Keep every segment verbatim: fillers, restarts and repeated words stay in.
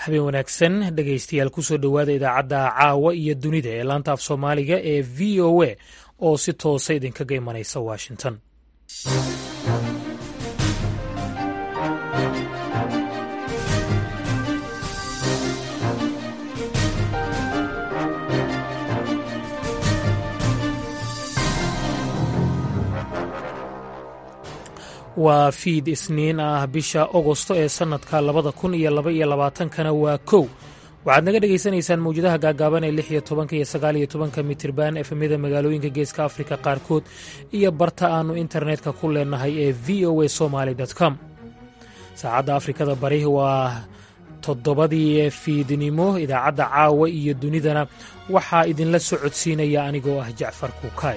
habeen wanaagsan dhegaystayaal kusoo dhowaada idaacadda caawa iyo dunida ee laanta af soomaaliga ee v o a oo si toosa idinkaga imanaysa washington. waa fiid isniin ah bisha ogosto ee sannadka labada kun iyo laba iyo labaatankana waa kow waxaad naga dhegaysanaysaan mawjadaha gaagaaban ee lix iyo tobanka iyo sagaal iyo tobanka mitirban efemyada magaalooyinka geeska afrika qaarkood iyo barta aannu internetka ku leenahay ee v o a somaly com. saacadda afrikada bari waa toddobadii fiidnimo. idaacadda caawa iyo dunidana waxaa idinla socodsiinaya anigoo ah jacfar kuukaay.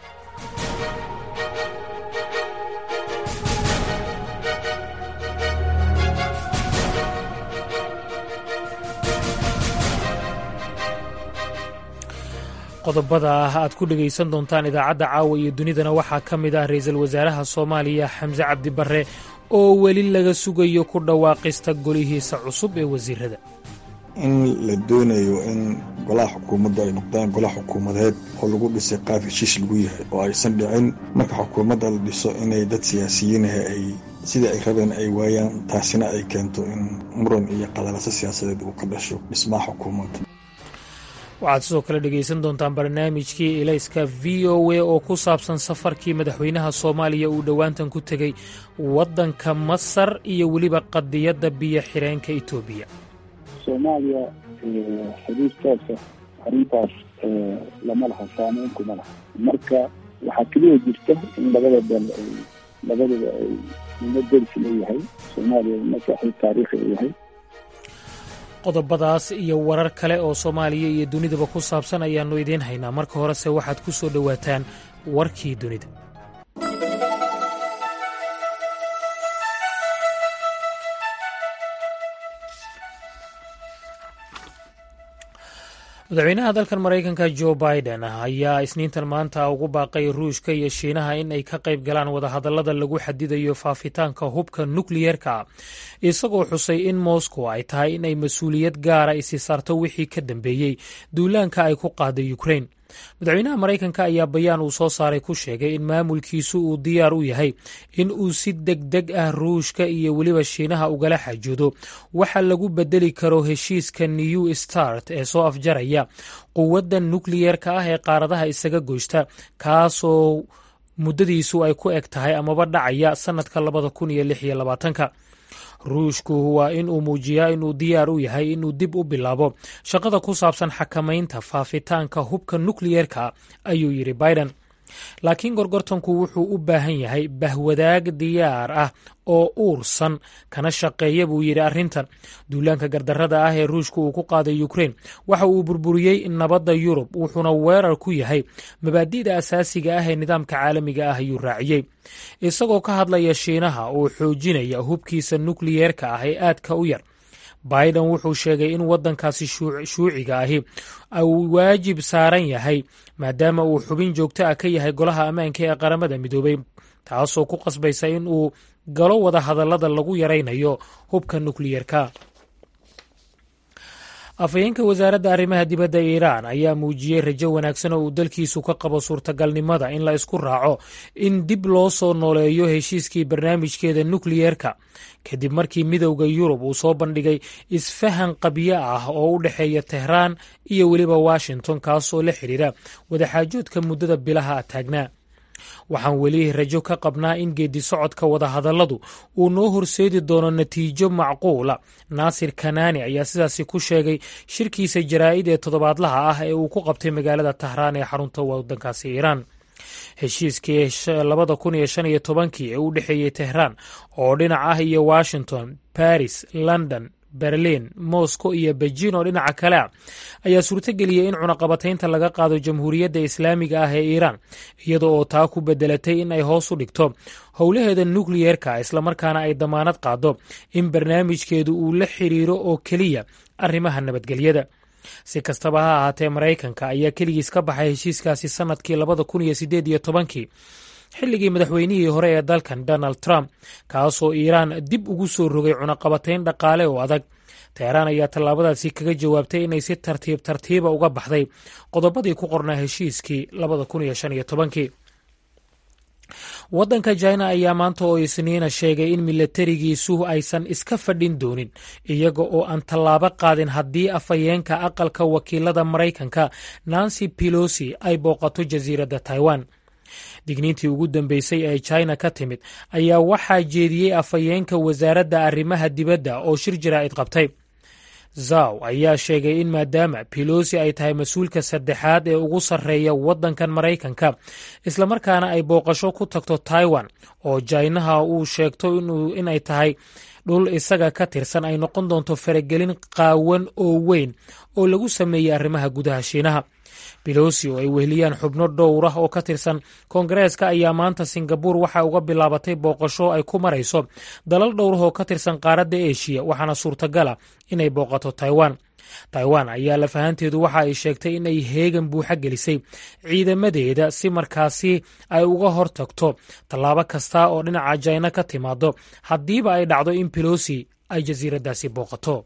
qodobada aad ku dhegaysan doontaan idaacadda caawa iyo dunidana waxaa ka mid ah ra'iisul wasaaraha soomaaliya xamse cabdi barre oo weli laga sugayo ku dhawaaqista golihiisa cusub ee wasiirada. in la doonayo in golaha xukuumadda ay noqdaan golaha xukuumadeed oo lagu dhisay qaab heshiis lagu yahay oo aysan dhicin marka xukuumadda la dhiso inay dad siyaasiyiinaha ay sidai ay rabeen ay waayaan, taasina ay keento in muran iyo qadalaso siyaasadeed uu ka dhasho dhismaha xukuumadda. waxaad sidoo kale dhegaysan doontaan barnaamijkii ilayska v o a oo ku saabsan safarkii madaxweynaha soomaaliya uu dhowaantan ku tegey waddanka masar iyo weliba qadiyadda biyo xireenka etoobiya. soomaaliya xiriir toosa arrintaas lama laha, saameyn kuma laha. marka waxaa keliya jirta in labada dal ay labadaba ay nimo dersi leeyahay. soomaaliya nimo saaxiib taariikhi u yahay. qodobadaas iyo warar kale oo soomaaliya iyo dunidaba ku saabsan ayaannu idiin haynaa. marka horese waxaad ku soo dhowaataan warkii dunida. madaxweynaha dalkan maraykanka jo biden ayaa isniintan maanta ugu baaqay ruushka iyo shiinaha in ay ka qayb galaan wadahadallada lagu xadidayo faafitaanka hubka nukliyeerka isagoo xusay in moscow ay tahay in ay mas-uuliyad gaara isi saarto wixii ka dambeeyey duulaanka ay ku qaaday ukrain. madaxweynaha maraykanka ayaa bayaan uu soo saaray ku sheegay in maamulkiisu uu diyaar u yahay in uu si degdeg ah ruushka iyo weliba shiinaha ugala xajoodo waxa lagu bedeli karo heshiiska new start ee soo afjaraya quwadda nukliyeerka ah ee qaaradaha isaga goysta, kaasoo muddadiisu ay ku eg tahay amaba dhacaya sannadka labada kun iyo lix iyo labaatanka. ruushku waa in uu muujiyaa inuu diyaar u yahay inuu dib u bilaabo shaqada ku saabsan xakamaynta faafitaanka hubka nukliyeerka, ayuu yidhi biden. laakiin gorgortanku wuxuu u baahan yahay bahwadaag diyaar ah oo uursan kana shaqeeya buu yidhi arrintan. duulaanka gardarrada ah ee ruushku uu ku qaaday ukrain waxa uu burburiyey nabadda yurub, wuxuuna weerar ku yahay mabaadi'da asaasiga ah ee nidaamka caalamiga ah, ayuu raaciyey. isagoo ka hadlaya shiinaha oo xoojinaya hubkiisa nukliyeerka ah ee aadka u yar, biden wuxuu sheegay in waddankaasi shuuciga ahi uu waajib saaran yahay maadaama uu xubin joogto ah ka yahay golaha ammaanka ee qaramada midoobay, taasoo ku qasbaysa in uu galo wadahadallada lagu yaraynayo hubka nukliyeerka. afhayeenka wasaaradda arrimaha dibadda iiraan ayaa muujiyey rajo wanaagsan oo uu dalkiisu ka qabo suurtagalnimada in la isku raaco in dib loo soo nooleeyo heshiiskii barnaamijkeeda nukliyeerka kadib markii midowda yurub uu soo bandhigay isfahan qabyo ah oo u dhexeeya tehraan iyo weliba washington, kaasoo la xidhiira wadaxaajoodka muddada bilaha taagnaa. waxaan weli rajo ka qabnaa in geedi socodka wadahadalladu uu noo horseedi doono natiijo macquula. naasir kanaani ayaa sidaasi ku sheegay shirkiisa jaraa'id ee toddobaadlaha ah ee uu ku qabtay magaalada tahraan ee xarunta waddankaasi iiraan. heshiiskii labada kun iyo shan iyo tobankii ee u dhexeeyey tehraan oo dhinac ah iyo washington, baris, london, berlin, moscow iyo beijing oo dhinaca kale ah ayaa suurtageliyey in cunaqabataynta laga qaado jamhuuriyadda islaamiga ah ee iiraan, iyada oo taa ku bedelatay in ay hoos u dhigto howlaheeda nukliyeerka islamarkaana ay damaanad qaado in barnaamijkeedu uu la xiriiro oo keliya arrimaha nabadgelyada. si kastaba ha ahaatee maraykanka ayaa keligiis ka baxay heshiiskaasi sannadkii labada kun iyo siddeed iyo tobankii xilligii madaxweynihii hore ee dalkan donald trump, kaasoo iiraan dib ugu soo rogay cunaqabatayn dhaqaale oo adag. teheraan ayaa tallaabadaasi kaga jawaabtay inay si tartiib tartiiba uga baxday qodobadii ku qornaa heshiiskii labada kun iyo shan iyo tobankii. waddanka China ayaa maanta oo Isniina sheegay in milatarigiisu aysan iska fadhin doonin iyaga oo aan tallaabo qaadin haddii afhayeenka aqalka wakiilada Maraykanka Nancy Pelosi ay booqato jasiiradda Taiwan. digniintii ugu dambeysay ee China ka timid ayaa waxaa jeediyey afhayeenka wasaaradda arrimaha dibadda oo shir jaraa'id qabtay. Zhao ayaa sheegay in maadaama Pelosi ay tahay mas-uulka saddexaad ee ugu sarreeya waddankan Maraykanka islamarkaana ay booqasho ku tagto Taiwan oo Chinaha uu sheegto inay tahay dhul isaga ka tirsan ay noqon doonto faragelin qaawan oo weyn oo lagu sameeyey arrimaha gudaha Shiinaha. Pelosi oo ay weheliyaan xubno dhowr ah oo ka tirsan Koongareeska ayaa maanta Singapore waxa uga bilaabatay booqasho ay ku marayso dalal dhowr ah oo ka tirsan qaaradda Aasiya waxaana suurtagal ah inay booqato Taiwan. Taiwan ayaa la fahanteedu waxa ay sheegtay in ay heegan buuxa gelisay ciidamadeeda si markaasi ay uga hortagto tallaabo kasta oo dhinaca China ka timaado haddiiba ay dhacdo in Pelosi ay jasiiraddaasi booqato.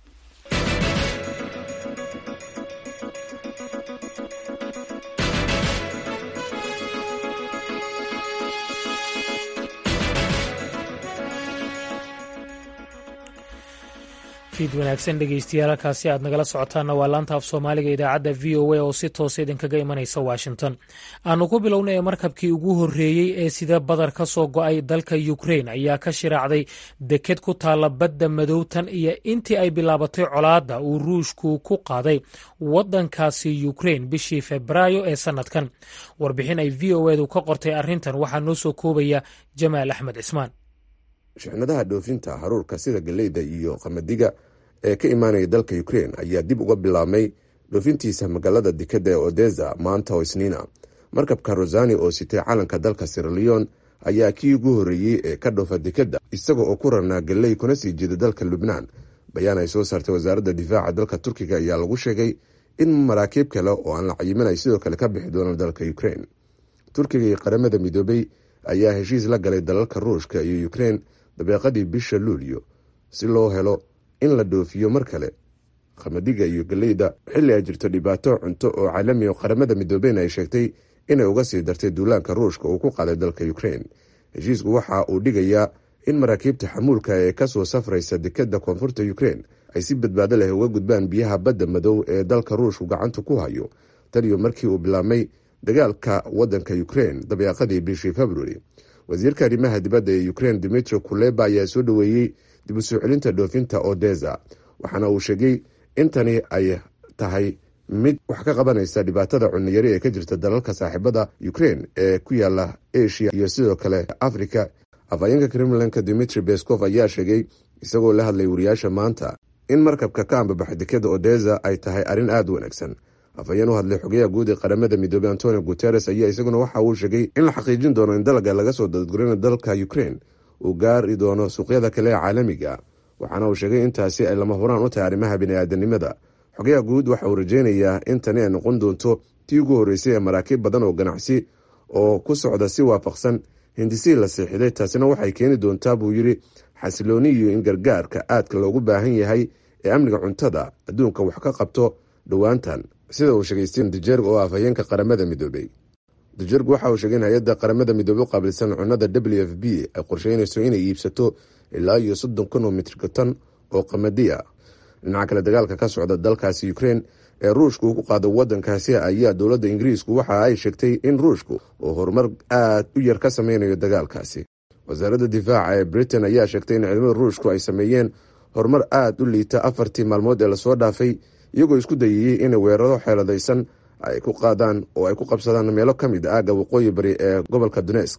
fiid wanaagsan dhegeystayaal, halkaasi aad nagala socotaana waa laanta af soomaaliga idaacadda v o a oo si toos idinkaga imanaysa Washington. aanu ku bilownay markabkii ugu horreeyey ee sida badar ka soo go'ay dalka Ukraine ayaa ka shiraacday deked ku taala badda madowtan iyo intii ay bilaabatay colaadda uu Ruushku ku qaaday waddankaasi Ukraine bishii Febraayo ee sanadkan. warbixin ay v o edu ka qortay arrintan waxaa noo soo koobaya Jamaal Axmed Cismaan. shixnadaha dhoofinta haruurka sida galeyda iyo qamadiga ee ka imaanaya dalka Ukraine ayaa dib uga bilaabmay dhoofintiisa magaalada dekeda ee Odessa maanta oo Isniina. markabka Rosani oo sitay calanka dalka Sierra Leone ayaa kii ugu horreeyey ee ka dhoofa dekeda isaga oo ku ranaa galey kuna sii jeeda dalka Lubnaan. bayaan ay soo saartay wasaaradda difaaca dalka Turkiga ayaa lagu sheegay in maraakiib kale oo aan la cayimin ay sidoo kale ka bixi doonaan dalka Ukraine. Turkiga iyo qaramada midoobay ayaa heshiis la galay dalalka Ruushka iyo Ukraine dabeeqadii bisha Luulyo si loo helo in la dhoofiyo mar kale qamadiga iyo galeyda xilli ay jirto dhibaato cunto oo caalami oo qaramada midoobay ay sheegtay inay uga sii dartay duulaanka Ruushka uu ku qaaday dalka Ukraine. heshiisku waxa uu dhigayaa in maraakiibta xamuulka ee ka soo safraysa dekeda koonfurta Ukraine ay si badbaado leh uga gudbaan biyaha badda madow ee dalka Ruushku gacanta ku hayo tan iyo markii uu bilaabmay dagaalka waddanka Ukraine dabeeqadii bishii February. wasiirka arrimaha dibadda ee Ukraine Dmytro Kuleba ayaa soo dhaweeyey dib u soo celinta dhoofinta Odessa waxaana uu sheegay in tani ay tahay mid wax ka qabanaysa dhibaatada cunno yari ee ka jirta dalalka saaxiibada Ukraine ee ku yaala Asia iyo sidoo kale Afrika. afhayeenka Kremlinka Dmitry Peskov ayaa sheegay isagoo la hadlay wariyaasha maanta in markabka ka ambabaxay dekeda Odessa ay tahay arrin aad u wanaagsan. afhayeen u hadlay xogayaha guud ee qaramada midoobay Antonio Guterres ayaa isaguna waxa uu sheegay in la xaqiijin doono in dalka laga soo dadgurinayo dalka Ukraine uu gaari doono suuqyada kale ee caalamiga waxaana uu sheegay intaasi ay lama huraan u tahay arrimaha bini'aadanimada. xogayaha guud waxa uu rajaynayaa in tani ay noqon doonto tii ugu horreysay ee maraakiib badan oo ganacsi oo ku socda si waafaqsan hindisii la seexiday. taasina waxay keeni doontaa buu yidhi xasilooni iyo in gargaarka aadka loogu baahan yahay ee amniga cuntada adduunka wax ka qabto dhowaantan, sida uu sheegay Stephen Dujarric oo afhayeenka qaramada midoobay. Dujarric waxa uu sheegay in hay'adda qaramada midoobay u qaabilsan cunnada W F P ay qorsheynayso inay iibsato ilaa iyo soddon kun oo mitir tan oo qamadi ah. dhinaca kale dagaalka ka socda dalkaasi Ukraine ee Ruushku ku qaado waddankaasi ayaa dowladda Ingiriisku waxa ay sheegtay in Ruushku uu horumar aad u yar ka sameynayo dagaalkaasi. wasaaradda difaaca ee Britain ayaa sheegtay in ciidamada Ruushku ay sameeyeen horumar aad u liita afartii maalmood ee lasoo dhaafay iyagoo isku dayayay inay weeraro xeeladaysan ay ku qaadaan oo ay ku qabsadaan meelo ka mid ah waqooyi bari ee gobolka Donetsk.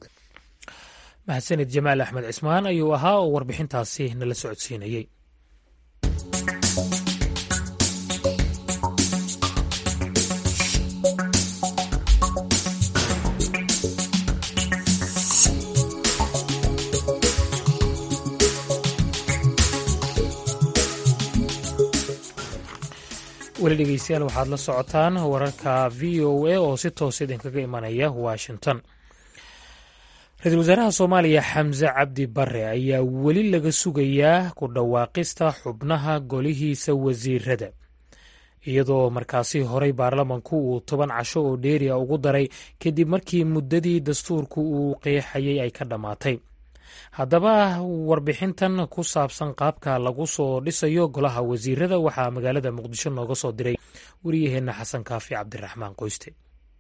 mahadsanid Jamaal Axmed Cismaan ayuu ahaa oo warbixintaasi nala socodsiinayay. weli dhegeystayaal waxaad la socotaan wararka v o a oo si toos idinkaga imanaya Washington. ra-iisul wasaaraha soomaaliya xamse cabdi bare ayaa weli laga sugayaa ku dhawaaqista xubnaha golihiisa wasiirada, iyadoo markaasi horey baarlamanku uu toban casho oo dheeri a ugu daray kadib markii muddadii dastuurku uu qeexayay ay ka dhammaatay. haddaba warbixintan ku saabsan qaabka lagu soo dhisayo golaha wasiirada waxaa magaalada muqdisho nooga soo diray wariyaheenna xasan kaafi cabdiraxmaan qoyste.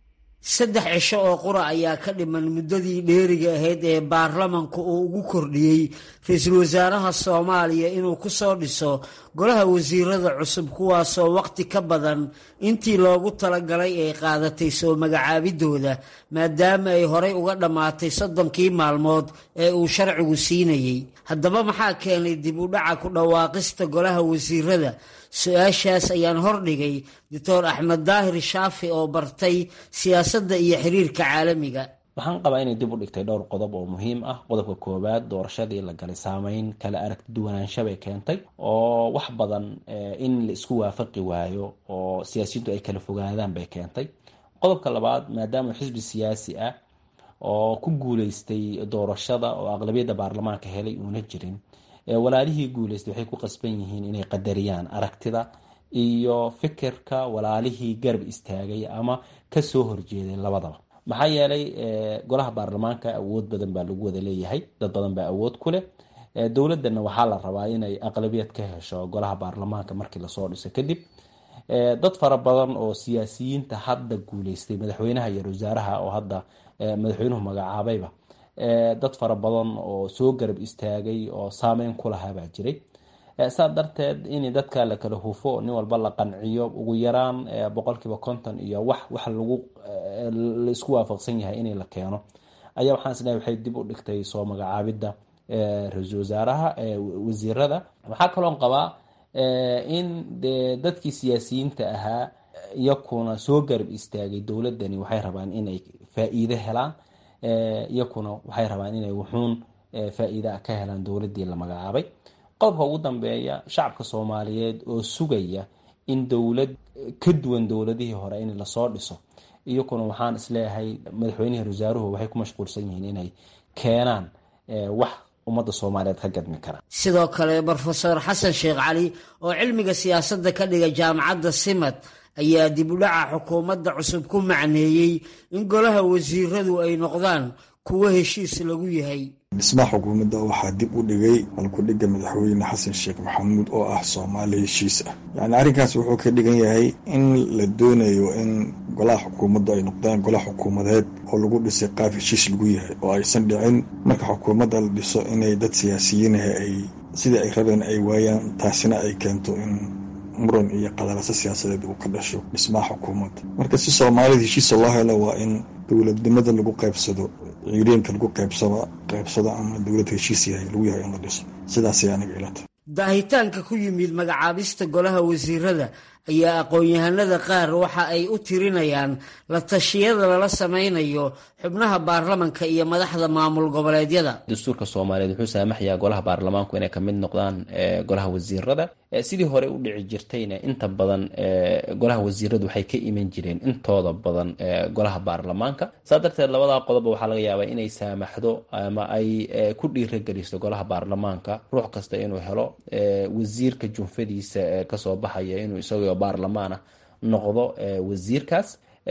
saddex cisho oo qura ayaa ka dhiman muddadii dheeriga ahayd ee baarlamanku uu ugu kordhiyey ra-iisul wasaaraha soomaaliya inuu ku soo dhiso golaha wasiirada cusub, kuwaasoo waqti ka badan intii loogu talagalay ay qaadatay soo magacaabidooda, maadaama ay horey uga dhammaatay soddonkii maalmood ee uu sharcigu siinayey. haddaba maxaa keenay dib u dhaca ku dhawaaqista golaha wasiirada? su-aashaas ayaan hordhigay doctor axmed daahir shaafi oo bartay siyaasadda iyo xiriirka caalamiga. waxaan qabaa inay dib u dhigtay dhowr qodob oo muhiim ah. qodobka koowaad, doorashadii la galay saameyn kala aragti duwanaansho bay keentay oo wax badan in la isku waafaqi waayo oo siyaasiyiintu ay kala fogaadaan bay keentay. qodobka labaad, maadaama xisbi siyaasi ah oo ku guuleystay doorashada oo aqlabiyadda baarlamaanka helay uuna jirin, walaalihii guuleystay waxay ku qasban yihiin inay qadariyaan aragtida iyo fikirka walaalihii garab istaagay ama kasoo horjeeday labadaba. maxaa yeelay golaha baarlamaanka awood badan baa lagu wada leeyahay, dad badan baa awood ku leh. dowladana waxaa la rabaa inay aqlabiyad ka hesho golaha baarlamaanka markii lasoo dhiso kadib. dad fara badan oo siyaasiyiinta hadda guuleystay, madaxweynaha iyo wasaaraha oo hadda madaxweynuhu magacaabayba, dad fara badan oo soo garab istaagay oo saameyn ku lahaa baa jiray. saa darteed in dadka la kala hufo, nin walba la qanciyo, ugu yaraan boqolkiiba konton iyo wax wax lagu la isku waafaqsan yahay in la keeno, ayaa waxaan isleeyahay waxay dib u dhigtay soo magacaabidda ra-iisul wasaaraha wasiirada. waxaa kaloon qabaa in de dadkii siyaasiyiinta ahaa iyakuna soo garab istaagay dowladani waxay rabaan inay faa-iide helaan, iyakuna waxay rabaan inay wuxuun faa-iida ka helaan dowladii la magacaabay. qodobka ugu dambeeya, shacabka soomaaliyeed oo sugaya in dowlad ka duwan dowladihii hore in lasoo dhiso, iyakuna waxaan isleeyahay madaxweynihii wasaaruhu waxay ku mashquulsan yihiin inay keenaan wax ummadda soomaaliyeed ka gadmi kara. sidoo kale brofesor xasan sheekh cali oo cilmiga siyaasadda ka dhiga jaamacadda simad ayaa dib u dhaca xukuumadda cusub ku macneeyey in golaha wasiiradu ay noqdaan kuwo heshiis lagu yahay. dhismaha xukuumadda waxaa dib u dhigay halkudhiga madaxweyne xasan sheekh maxamuud oo ah soomaali heshiis ah. yacni arrinkaas wuxuu ka dhigan yahay in la doonayo in golaha xukuumadda ay noqdaan gola xukuumadeed oo lagu dhisay qaab heshiis lagu yahay, oo aysan dhicin marka xukuumadda la dhiso inay dad siyaasiyiinaha ay sidii ay rabeen ay waayaan, taasina ay keento in muran iyo qadalaso siyaasadeed uu ka dhasho dhismaha xukuumadda. marka si soomaalida heshiisa loo helo waa in dowladnimada lagu qaybsado, ciidanka lagu qaybsado qaybsado ama dowlad heshiis yahay lagu yahay in la dhiso. sidaasay aniga ilata. daahitaanka ku yimid magacaabista golaha wasiirada ayaa aqoon-yahanada qaar waxa ay u tirinayaan la tashiyada lala sameynayo xubnaha baarlamanka iyo madaxda maamul goboleedyada. dastuurka soomaaliyeed wuxuu saamaxayaa golaha baarlamaanku inay ka mid noqdaan golaha wasiirada. sidii hore u dhici jirtayna inta badan golaha wasiiradu waxay ka iman jireen intooda badan golaha baarlamaanka. saa darteed labadaa qodoba waxaa laga yaabaa inay saamaxdo ama ay ku dhiirageliso golaha baarlamaanka ruux kasta inuu helo wasiirka junfadiisa kasoo baxaya inuu isagoo baarlamaana noqdo wasiirkaas.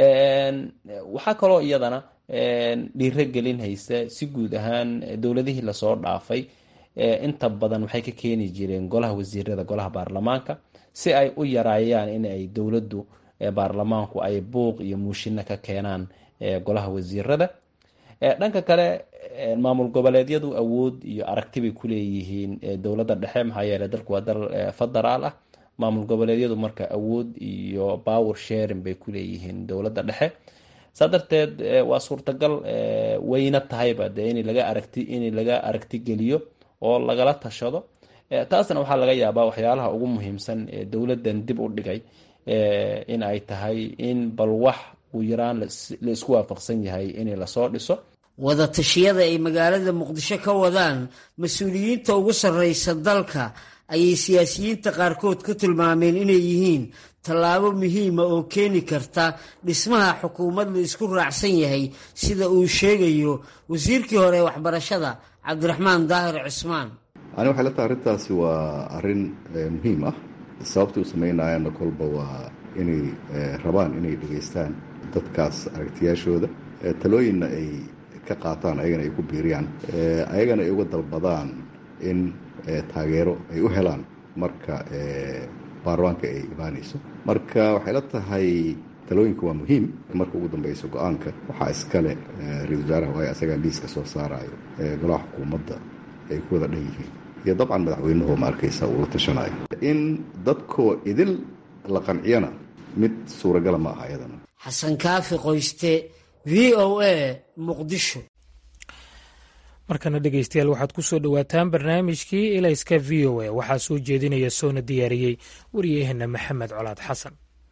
waxaa kaloo iyadana dhiiragelin haysa si guud ahaan dowladihii lasoo dhaafay inta badan waxay ka keeni jireen golaha wasiirada golaha baarlamaanka si ay u yaraayaan in ay dowladdu baarlamaanku ay buuq iyo muushino ka keenaan golaha wasiirada. dhanka kale maamul goboleedyadu awood iyo aragti bay kuleeyihiin dowladda dhexe, maxaa yeeley dalku waa dal federaal ah. maamul goboleedyadu marka awood iyo power sharing bay kuleeyihiin dowladda dhexe. saa darteed waa suurtagal wayna tahayba de in laga aragti in laga aragti geliyo oo lagala tashado. taasna waxaa laga yaabaa waxyaalaha ugu muhiimsan ee dowladdan dib u dhigay in ay tahay in bal wax uu yaraan la isku waafaqsan yahay in lasoo dhiso. wada tashiyada ay magaalada muqdisho ka wadaan mas-uuliyiinta ugu sarreysa dalka ayay siyaasiyiinta qaarkood ku tilmaameen inay yihiin tallaabo muhiima oo keeni karta dhismaha xukuumad la isku raacsan yahay sida uu sheegayo wasiirkii hore waxbarashada cabdiraxmaan daahir cismaan. ani waxay la tahay arrintaasi waa arrin muhiim ah. sababta u samaynayaana kolba waa inay rabaan inay dhegaystaan dadkaas aragtiyaashooda, talooyinna ay ka qaataan, ayagana ay ku biiriyaan, ayagana ay uga dalbadaan in taageero ay u helaan marka baarlamaanka ay imaanayso. marka waxay la tahay talooyinka waa muhiim. marka ugu dambeyso go-aanka waxaa iskale ra-iisul wasaaraha, waayo asagaa liiska soo saarayo golaha xukuumadda ay ku wada dhan yihiin, iyo dabcan madaxweynuhu ma arkaysa uu la tashanayo. in dadkoo idil la qanciyana mid suuragala ma aha iyadana. xasan kaafi qoyste, v o a, muqdisho. markana dhegeystayaal waxaad ku soo dhowaataan barnaamijkii ilayska v o a waxaa soo jeedinaya soona diyaariyey waryaheena maxamed colaad xasan.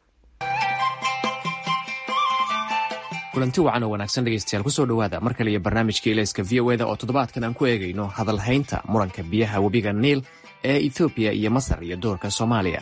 kulanti wacan oo wanaagsan dhegeystayaal kusoo dhowaada mar kale iyo barnaamijka ilayska v o eda oo toddobaadkan aan ku eegayno hadalhaynta muranka biyaha webiga niil ee ethoobiya iyo masar iyo doorka soomaaliya.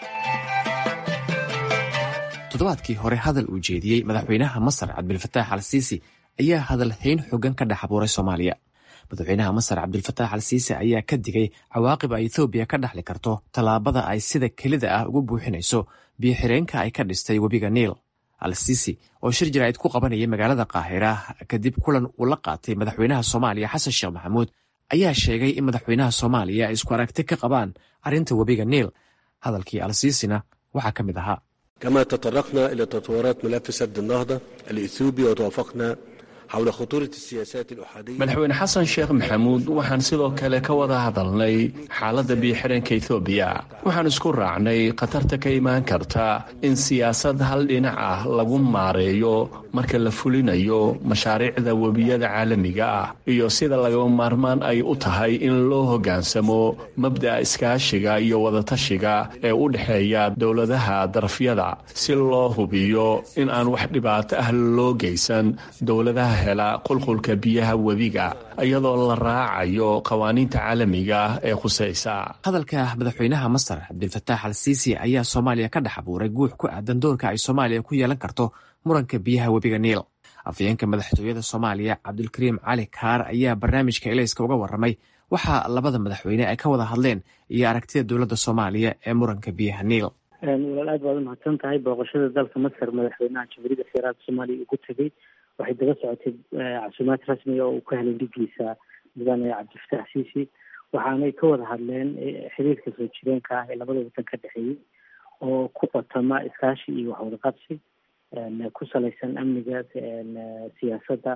toddobaadkii hore hadal uu jeediyey madaxweynaha masar cabdilfataax al siisi ayaa hadalhayn xooggan ka dhex abuuray soomaaliya. madaxweynaha masar cabdilfataax al siisi ayaa ka digay cawaaqib ay ethoobiya ka dhaxli karto tallaabada ay sida kelida ah ugu buuxinayso biyo-xireenka ay ka dhistay webiga niil. al siisi oo shir jaraa'id ku qabanayay magaalada qaahira kadib kulan uu la qaatay madaxweynaha soomaaliya xasan sheekh maxamuud ayaa sheegay in madaxweynaha soomaaliya ay isku aragti ka qabaan arrinta webiga niil. hadalkii al siisina waxaa ka mid ahaa: كما تطرقنا إلى تطورات ملف سد النهضة الإثيوبي وتوافقنا حول خطورة السياسات الأحادية. madaxweyne xasan sheekh maxamuud waxaan sidoo kale ka wada hadalnay xaaladda biyo-xireenka Itoobiya. waxaan isku raacnay khatarta ka imaan karta in siyaasad hal dhinac ah lagu maareeyo marka la fulinayo mashaariicda webiyada caalamiga ah, iyo sida lagama maarmaan ay u tahay in loo hoggaansamo mabda'a iskaashiga iyo wadatashiga ee u dhexeeya dowladaha darafyada si loo hubiyo in aan wax dhibaato ah loo geysan dowladaha hela qulqulka biyaha webiga iyadoo la raacayo qawaaniinta caalamiga ee khusaysa. hadalka madaxweynaha masar cabdilfataax al siisi ayaa soomaaliya ka dhex abuuray guux ku aadan doorka ay soomaaliya ku yeelan karto muranka biyaha webiga niil. afhayeenka madaxtooyada soomaaliya cabdulkariim cali kaar ayaa barnaamijka ilayska uga warramay waxaa labada madaxweyne ay ka wada hadleen iyo aragtida dowladda soomaaliya ee muranka biyaha niil. walaal aad baad umahadsan tahay. booqashada dalka masar madaxweynaha jamhuuriyadda federaalka soomaaliya ugu tegey waxay daba socotay casuumaad rasmiga oo uu ka helay dhigiisa mudane cabdilfataax siisi, waxaanay ka wada hadleen xiriirka soo jireenka ah ee labada waddan ka dhexeeyey oo ku qotama iskaashi iyo waxwada qabsi ku salaysan amniga, siyaasadda,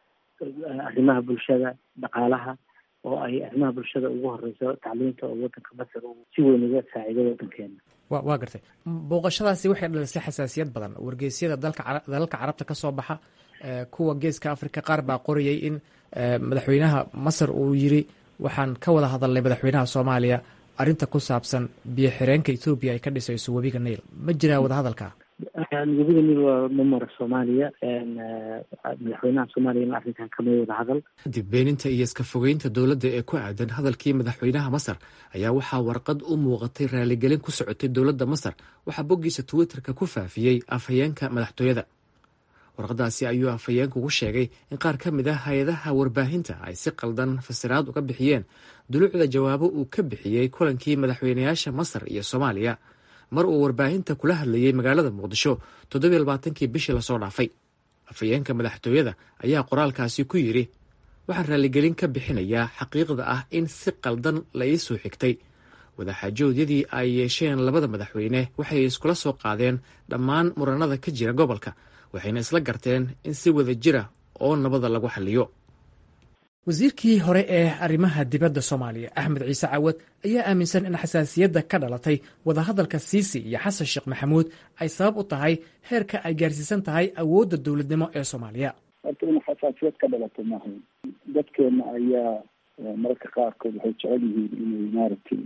arrimaha bulshada, dhaqaalaha, oo ay arrimaha bulshada ugu horeyso tacliinta oo waddanka masar uu si weyn uga saaciido waddankeena. wa waa gartay. booqashadaasi waxay dhalisay xasaasiyad badan. wargeysyada dalka dalalka carabta ka soo baxa, kuwa geeska afrika qaar baa qorayay in madaxweynaha masar uu yiri waxaan ka wada hadalnay madaxweynaha soomaaliya arrinta ku saabsan biyo xireenka Ethiopia ay ka dhisayso webiga Niil. ma jiraa wada hadalka? webiga Niil waa mamar Soomaaliya, madaxweynaha Soomaaliya arrintan kama wada hadal. dib beeninta iyo iska fogeynta dowladda ee ku aadan hadalkii madaxweynaha masar ayaa waxaa warqad u muuqatay raaligelin ku socotay dowladda masar waxaa boggiisa twitterka ku faafiyey afhayeenka madaxtooyada. warqadaasi ayuu afhayeenku ugu sheegay in qaar ka mid ah hay-adaha warbaahinta ay si qaldan fasiraad uga bixiyeen dulucda jawaabo uu ka bixiyey kulankii madaxweynayaasha masar iyo soomaaliya mar uu warbaahinta kula hadlayey magaalada muqdisho toddobiyo labaatankii bishii lasoo dhaafay. afhayeenka madaxtooyada ayaa qoraalkaasi ku yidhi waxaan raaligelin ka bixinayaa xaqiiqda ah in si qaldan la ii soo xigtay. wadaxaajoodyadii ay yeesheen labada madaxweyne waxay iskula soo qaadeen dhammaan muranada ka jira gobolka, waxayna isla garteen in si wada jira oo nabada lagu xaliyo. wasiirkii hore ee arrimaha dibadda soomaaliya axmed ciise cawad ayaa aaminsan in xasaasiyadda ka dhalatay wadahadalka siisi iyo xasan sheekh maxamuud ay sabab u tahay heerka ay gaarsiisan tahay awoodda dowladnimo ee soomaaliya. horta in xasaasiyad ka dhalato maaha. dadkeena ayaa mararka qaarkood waxay jecel yihiin inay maaragtay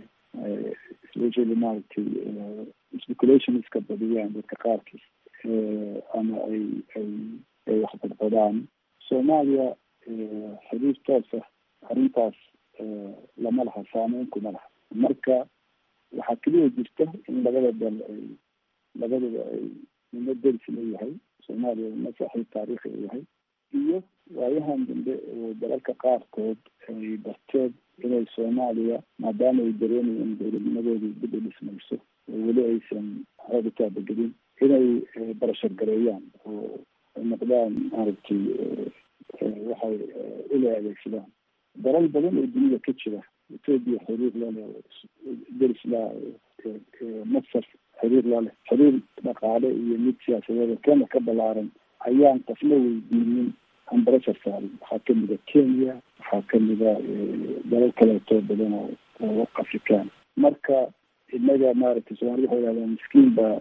especially maaragtay speculation iska badiyaan dadka qaarkiis ama ay ay ay wax badbadaan. soomaaliya xiriir toosa arrintaas lama laha, saameyn kuma laha. marka waxaa keliya jirta in labada dal ay labadaba ay nimo deris leeyahay, soomaaliya nimo saaxiib taariikhi u yahay, iyo waayahan dambe oo dalalka qaarkood ay darteed inay soomaaliya maadaama ay dareemayen in dowladnimadoodii dib u dhismayso oo weli aysan xoog u taabagelin inay barashar gareeyaan oo ay noqdaan maaragtay waxay ila adeegsadaan. dalal badan oo dunida ka jira, etoobiya xiriir lale, deris la masar xiriir lale, xiriir dhaqaale iyo mid siyaasadeed kena ka balaaran ayaan qofla weydiinin ambarashar saarin. waxaa kamida kenya, waxaa kamida dalal kaleeto badan oo afrikaan. marka inaga maaragtay soomaalida waxay yidhahdaan miskiin baa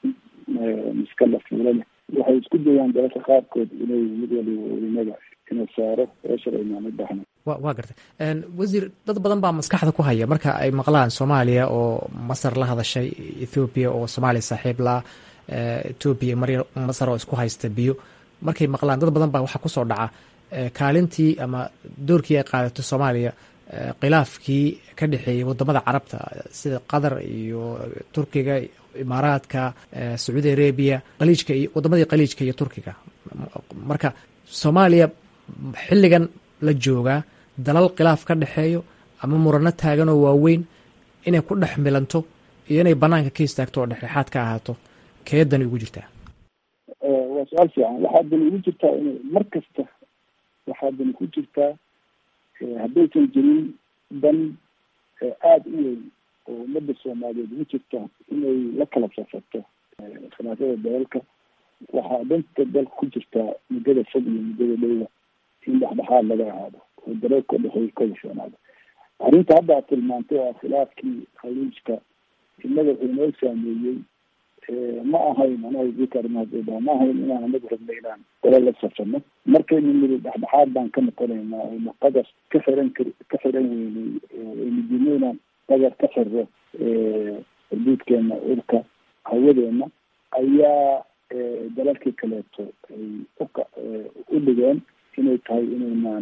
miska la fuula leh. waxay isku dayaan dalalka qaarkood inay mid waliba inaga inuu saaro eeshar aynaan u baahna. wa waa gartay wasiir, dad badan baa maskaxda ku haya marka ay maqlaan soomaaliya oo masar la hadashay, ethoobiya oo soomaaliya saaxiib la, etoobiya mar masar oo isku haysta biyo. markay maqlaan dad badan baa waxaa kusoo dhaca kaalintii ama doorkii ay qaadato soomaaliya khilaafkii ka dhexeeyey wadamada carabta sida qatar iyo turkiga, imaaraadka, sacuudi arabiya, qaliijka iyo wadamadii qaliijka iyo turkiga. marka soomaaliya xilligan la joogaa dalal khilaaf ka dhexeeyo ama murano taagan oo waaweyn inay ku dhex milanto iyo inay banaanka ka istaagto oo dhexdhexaad ka ahaato, keedani ugu jirtaa? waa su-aal fiican. waxaa dani ugu jirtaa in mar kasta waxaa dani ku jirtaa haddaysan jirin dan aada u weyn oo ummadda soomaaliyeed ugu jirta inay la kala safarto khilaafyada dalalka. waxaa danta dalka ku jirtaa muddada fog iyo muddada dhowda in dhexdhexaad laga ahaado oo dalalka dhexeey ka heshoonaado. arrinta hadda aad tilmaantay waa khilaafkii khaliijka, innaga wuxuu inoo saameeyey. ma ahayn anaga ma ahayn inaan anagu rabna inaan dala la safano. markaynu nidi dhexdhexaad baan ka noqonaynaa aynu qadar ka xiran kar ka xiran weynay, aynu dino inaan qadar ka xiro xuduudkeena, urka hawadeena, ayaa dalalkii kaleeto ay uka u dhigeen inay tahay inaynaan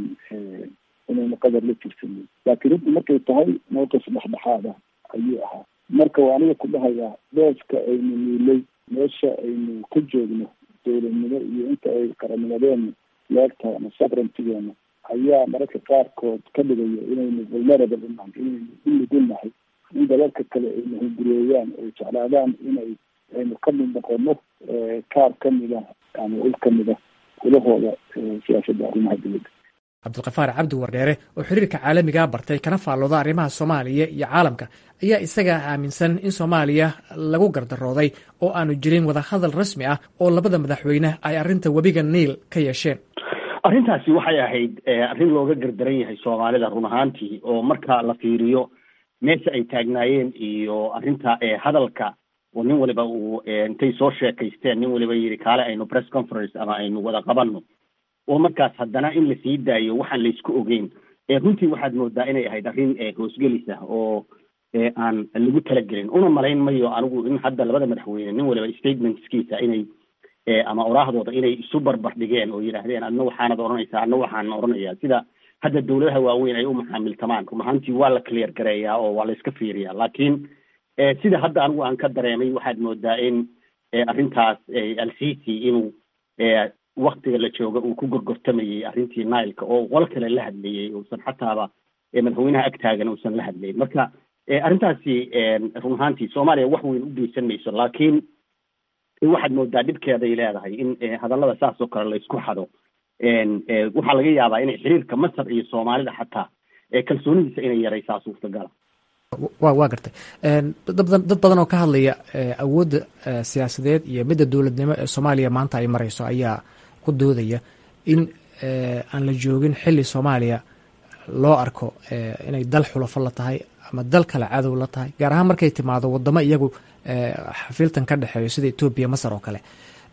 inaynu qadar la tirsanin. laakiin runtii markay tahay mowqif dhexdhexaad ah ayuu ahaa. marka waa aniga ku dhahayaa dooska aynu niilay, meesha aynu ka joogno dowladnimo iyo inta ay qaranimadeenu leegtahay ama sabrantigeena ayaa mararka qaarkood ka dhigaya inaynu vulnerable unahay, inaynu u nugulnahay in dalalka kale aynu hunguriyeeyaan oo jeclaadaan inay aynu ka mid noqono kaar kamida ama ul kamida ulahooda siyaasadda arrimaha dowladda. cabdulkafaar cabdi wardheere oo xiriirka caalamigaa bartay kana faallooda arrimaha soomaaliya iyo caalamka ayaa isagaa aaminsan in soomaaliya lagu gardarooday oo aanu jirin wadahadal rasmi ah oo labada madaxweyne ay arrinta webiga niil ka yeesheen. arrintaasi waxay ahayd arrin looga gardaran yahay soomaalida run ahaantii, oo marka la fiiriyo meesha ay taagnaayeen iyo arrinta hadalka oo nin waliba uu intay soo sheekaysteen nin waliba yidhi kaale aynu press conference ama aynu wada qabanno, oo markaas haddana in lasii daayo waxaan laysku ogeyn. runtii waxaad moodaa inay ahayd arrin hoosgelis ah oo aan lagu talagelin. una malayn mayo anigu in hadda labada madaxweyne nin waliba statementskiisa inay ama oraahdooda inay isu barbar dhigeen oo yidhaahdeen adna waxaanad odhanaysaa adna waxaan odhanayaa, sida hadda dawladaha waaweyn ay u maxaamiltamaan. run ahaantii waa la clear gareeyaa oo waa la iska fiiriyaa. laakiin sida hadda anigu aan ka dareemay waxaad moodaa in arrintaas al-sisi inuu waktiga la jooga uu ku gorgortamayey arrintii nileka oo qolo kale la hadlayey, uusan xataaba madaxweynaha ag taagan uusan la hadlayn. marka arrintaasi run ahaantii soomaaliya wax weyn u geysan mayso, laakiin waxaad moodaa dhibkeeday leedahay in hadallada saas oo kale laysku xado. waxaa laga yaabaa inay xiriirka masar iyo soomaalida xataa kalsoonidiisa inay yaraysaa suurtagala. wa waa gartay dad badan oo ka hadlaya awoodda siyaasadeed iyo midda dowladnimo ee soomaaliya maanta ay marayso ayaa ku doodaya in aan la joogin xilli soomaaliya loo arko inay dal xulafo la tahay ama dal kale cadow la tahay, gaar ahaan markay timaado wadamo iyagu xafiiltan ka dhexeeyo sida etoobiya, masar oo kale.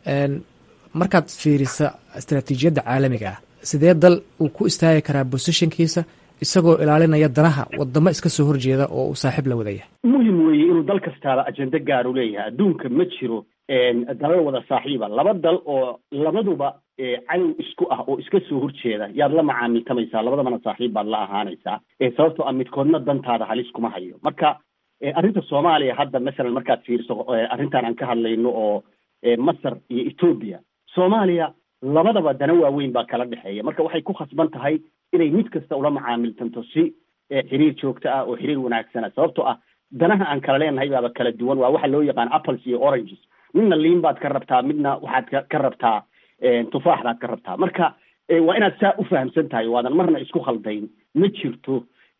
markaad fiirisa istaraatiijiyadda caalamiga ah, sidee dal uu ku istaagi karaa bosishinkiisa isagoo ilaalinaya danaha wadamo iska soo horjeeda oo uu saaxiib la wadaya? muhim weeye inuu dal kastaaba ajende gaar u leeyahay. adduunka ma jiro dalal wada saaxiiba. laba dal oo labaduba cadow isku ah oo iska soo horjeeda yaad la macaamiltamaysaa, labadabana saaxiib baad la ahaanaysaa, sababtoo ah midkoodna dantaada halis kuma hayo. marka arrinta soomaaliya hadda masalan markaad fiirso arrintan aan ka hadlayno oo masar iyo ethoobia, soomaaliya labadaba dana waaweyn baa kala dhexeeya. marka waxay ku khasban tahay inay mid kasta ula macaamiltanto si xiriir joogto ah oo xiriir wanaagsana, sababtoo ah danaha aan kala leenahay baaba kala duwan. waa waxa loo yaqaan apples iyo oranges, midna liin baad ka rabtaa, midna waxaad ka ka rabtaa tufaax baad ka rabtaa. marka waa inaad saa u fahamsan tahay, waadan marna isku khaldayn. ma jirto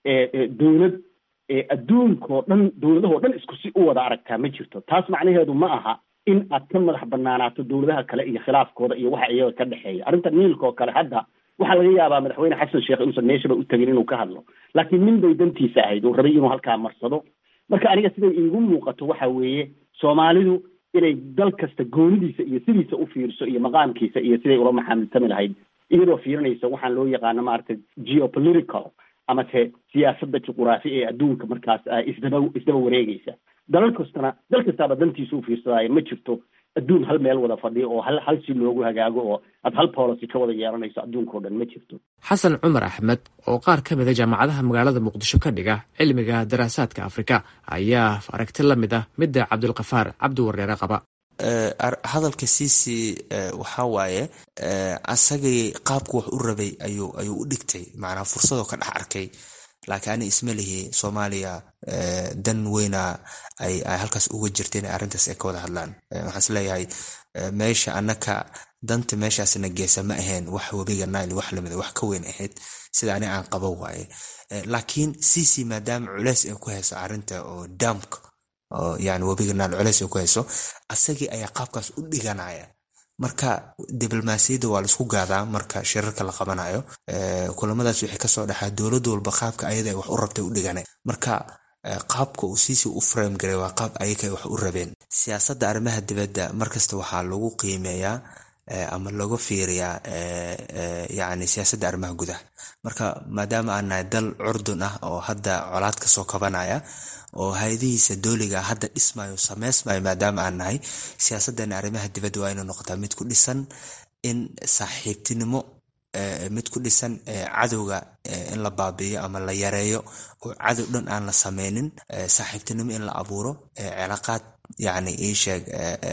dowlad adduunkao dhan dowladahoo dhan isku si u wada aragtaa ma jirto. taas macnaheedu ma aha in aad ka madax banaanaato dowladaha kale iyo khilaafkooda iyo waxa iyaga ka dhexeeya. arrinta niilka oo kale hadda waxaa laga yaabaa madaxweyne xasan sheekh inuusan meeshaba u tegin inuu ka hadlo, laakiin nin bay dantiisa ahayd oo rabay inuu halkaa marsado. marka aniga siday iigu muuqato waxa weeye soomaalidu inay dal kasta goonidiisa iyo sidiisa u fiirso iyo maqaamkiisa iyo siday ula maxaamiltami lahayd, iyadoo fiirinaysa waxaan loo yaqaano maaragtay geopolitical ama se siyaasadda juquraafi ee adduunka markaas isdaba isdaba wareegaysa. dalal kastana dal kastaaba dantiisa u fiirsadaayo. ma jirto adduun hal meel wada fadhiyo oo hal hal si loogu hagaago oo aad hal policy ka wada yeelanayso adduunka oo dhan ma jirto. xasan cumar axmed oo qaar ka mid a jaamacadaha magaalada muqdisho ka dhiga cilmiga daraasaadka afrika ayaa aragti la mid ah midda cabdulkafaar cabdi wareere qaba. hadalka Sisi waxaa waaye asagay qaabku wax u rabay ayuu ayuu u dhigtay, macnaa fursadoo ka dhex arkay. laakiin ani isma lihi Soomaaliya dan weyna ay ay halkaas uga jirteen arrintaas ay ka wada hadlaan. waxaan isleeyahay meesha annaka danta meeshaasna geesa ma ahayn wax webiga Nile wax lamid wax ka weyn ahayd sida ani aan qabo waaye. laakiin Sisi maadaama culays ay ku hayso arrinta oo damka oo yani webiga Nile culays ay ku hayso, asagii ayaa qaabkaas u dhiganaya. marka diblomaasiyadda waa la isku gaadaa marka shirarka la qabanayo. kulamadaas waxay kasoo dhaxaa dowlad walba qaabka ayada ay wax u rabtay u dhiganay. marka qaabka uu Sisi u frame garay waa qaab ayaga ay wax u rabeen. siyaasadda arrimaha dibadda markasta waxaa lagu qiimeeyaa ama lagu fiiriyaa yani siyaasadda arrimaha gudaha. marka maadaama aan nahay dal curdun ah oo hadda colaad kasoo kabanaya oo hayadihiisa dooliga hadda dhismayo sameysmayo, maadaama aan nahay siyaasadana arrimaha dibadda waa inay noqotaa mid ku dhisan in saaxiibtinimo, mid ku dhisan cadowga in la baabi'iyo ama la yareeyo oo cadow dhan aan la sameynin, saaxiibtinimo in la abuuro, cilaaqaad yani ii sheeg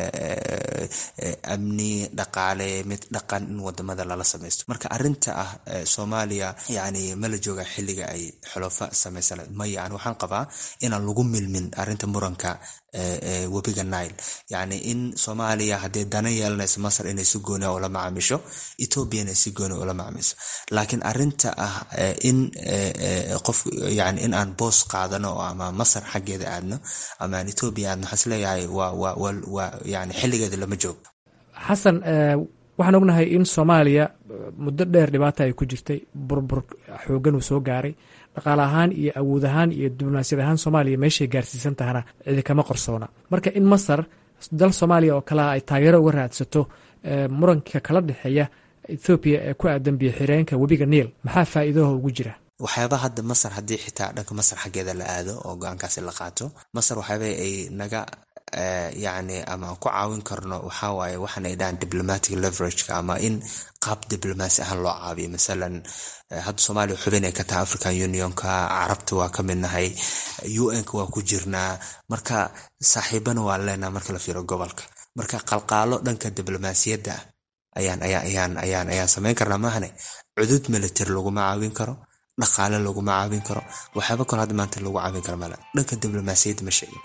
amni dhaqaale mid dhaqan in wadamada lala sameysto. marka arinta ah Soomaaliya yani ma la jooga xilliga ay xulafo sameysan maya. aan waxaan qabaa inaan lagu milmin arinta muranka webiga Nile, yani in Soomaaliya haddii dana yeelanayso Masar inay si gooni ula macaamisho, Ethiopia inay si gooni ula macaamisho. laakiin arinta ah in qof yani in aan boos qaadano ama Masar xaggeeda aadno ama aan Ethiopia aadno, xasleeyahay waa waa waa yani xilligeeda lama joogo. xasan, waxaan ognahay in Soomaaliya muddo dheer dhibaata ay ku jirtay, burbur xoogan uu soo gaaray, dhaqaale ahaan iyo awood ahaan iyo diblomaasiyad ahaan Soomaaliya meeshay gaarsiisan tahana cidi kama qarsoona. marka in Masar dal Soomaaliya oo kale ay taageero uga raadsato muranka kala dhexeeya Ethiopia ee ku aadan biyo xireenka webiga Nile, maxaa faa'iidaha ugu jira? waxyaabaha hadda Masar haddii xitaa dhanka Masar xaggeeda la aado oo go-aankaasi la qaato, Masar waxyaaba ay naga yani ama ku caawin karno waxaa waaye waxaan ay dhahaan diplomatic leverage ama in qaab diblomaasi ahaan loo caabiyo. masalan hadda Soomaaliya xubin ay ka tahay African Unionka, carabta waa ka mid nahay, U N-ka waa ku jirnaa, marka saaxiibana waa leenahay marka la fiiro gobolka. marka qalqaalo dhanka diblomaasiyadda ayaan ayaan ayaan ayaan ayaan samayn karnaa maahane cudud military laguma caawin karo, dhaqaale laguma caawin karo, waxyaaba kale hadda maanta lagu caawin karo mala dhanka diblomaasiyadda ma sheegin.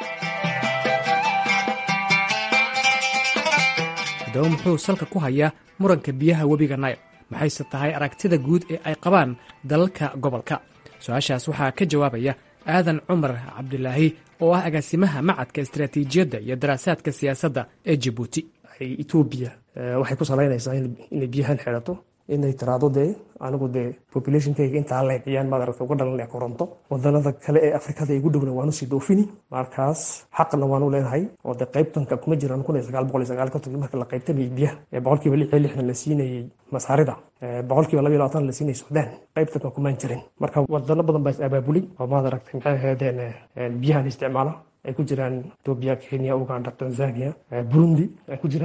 haddaba muxuu salka ku hayaa muranka biyaha webiga Nile? maxayse tahay aragtida guud ee ay qabaan dalalka gobolka? su-aashaas waxaa ka jawaabaya aadan cumar cabdilaahi oo ah agaasimaha macadka istaraatiijiyadda iyo daraasaadka siyaasadda ee Djibouti. Ethiopia waxay ku salaynaysaa inay biyahan xirato, inay tiraado dee anigu dee populationkayga intaa leeciyaan maad aragta uga dhalanaya koronto, wadanada kale ee Afrikada igu dhowna waanu sii dhoofini, markaas xaqna waanu leenahay oo dee qaybtanka kuma jiraan kun iyo sagaal boqol iyo sagaal iyo konton marka la qaybtamay biyaha ee boqolkiiba lix iyo lixdan la siinayay Masaarida, boqolkiiba laba iyo labaatan la siinayay Suudaan, qaybtanka kumaan jirin. marka wadano badan baa is abaabulay oo maad aragtay maxay ahaydeen biyahan isticmaala ay ku jiraan Ethiopia, Kenya, Uganda, Tanzania, Burundi ay ku jiraan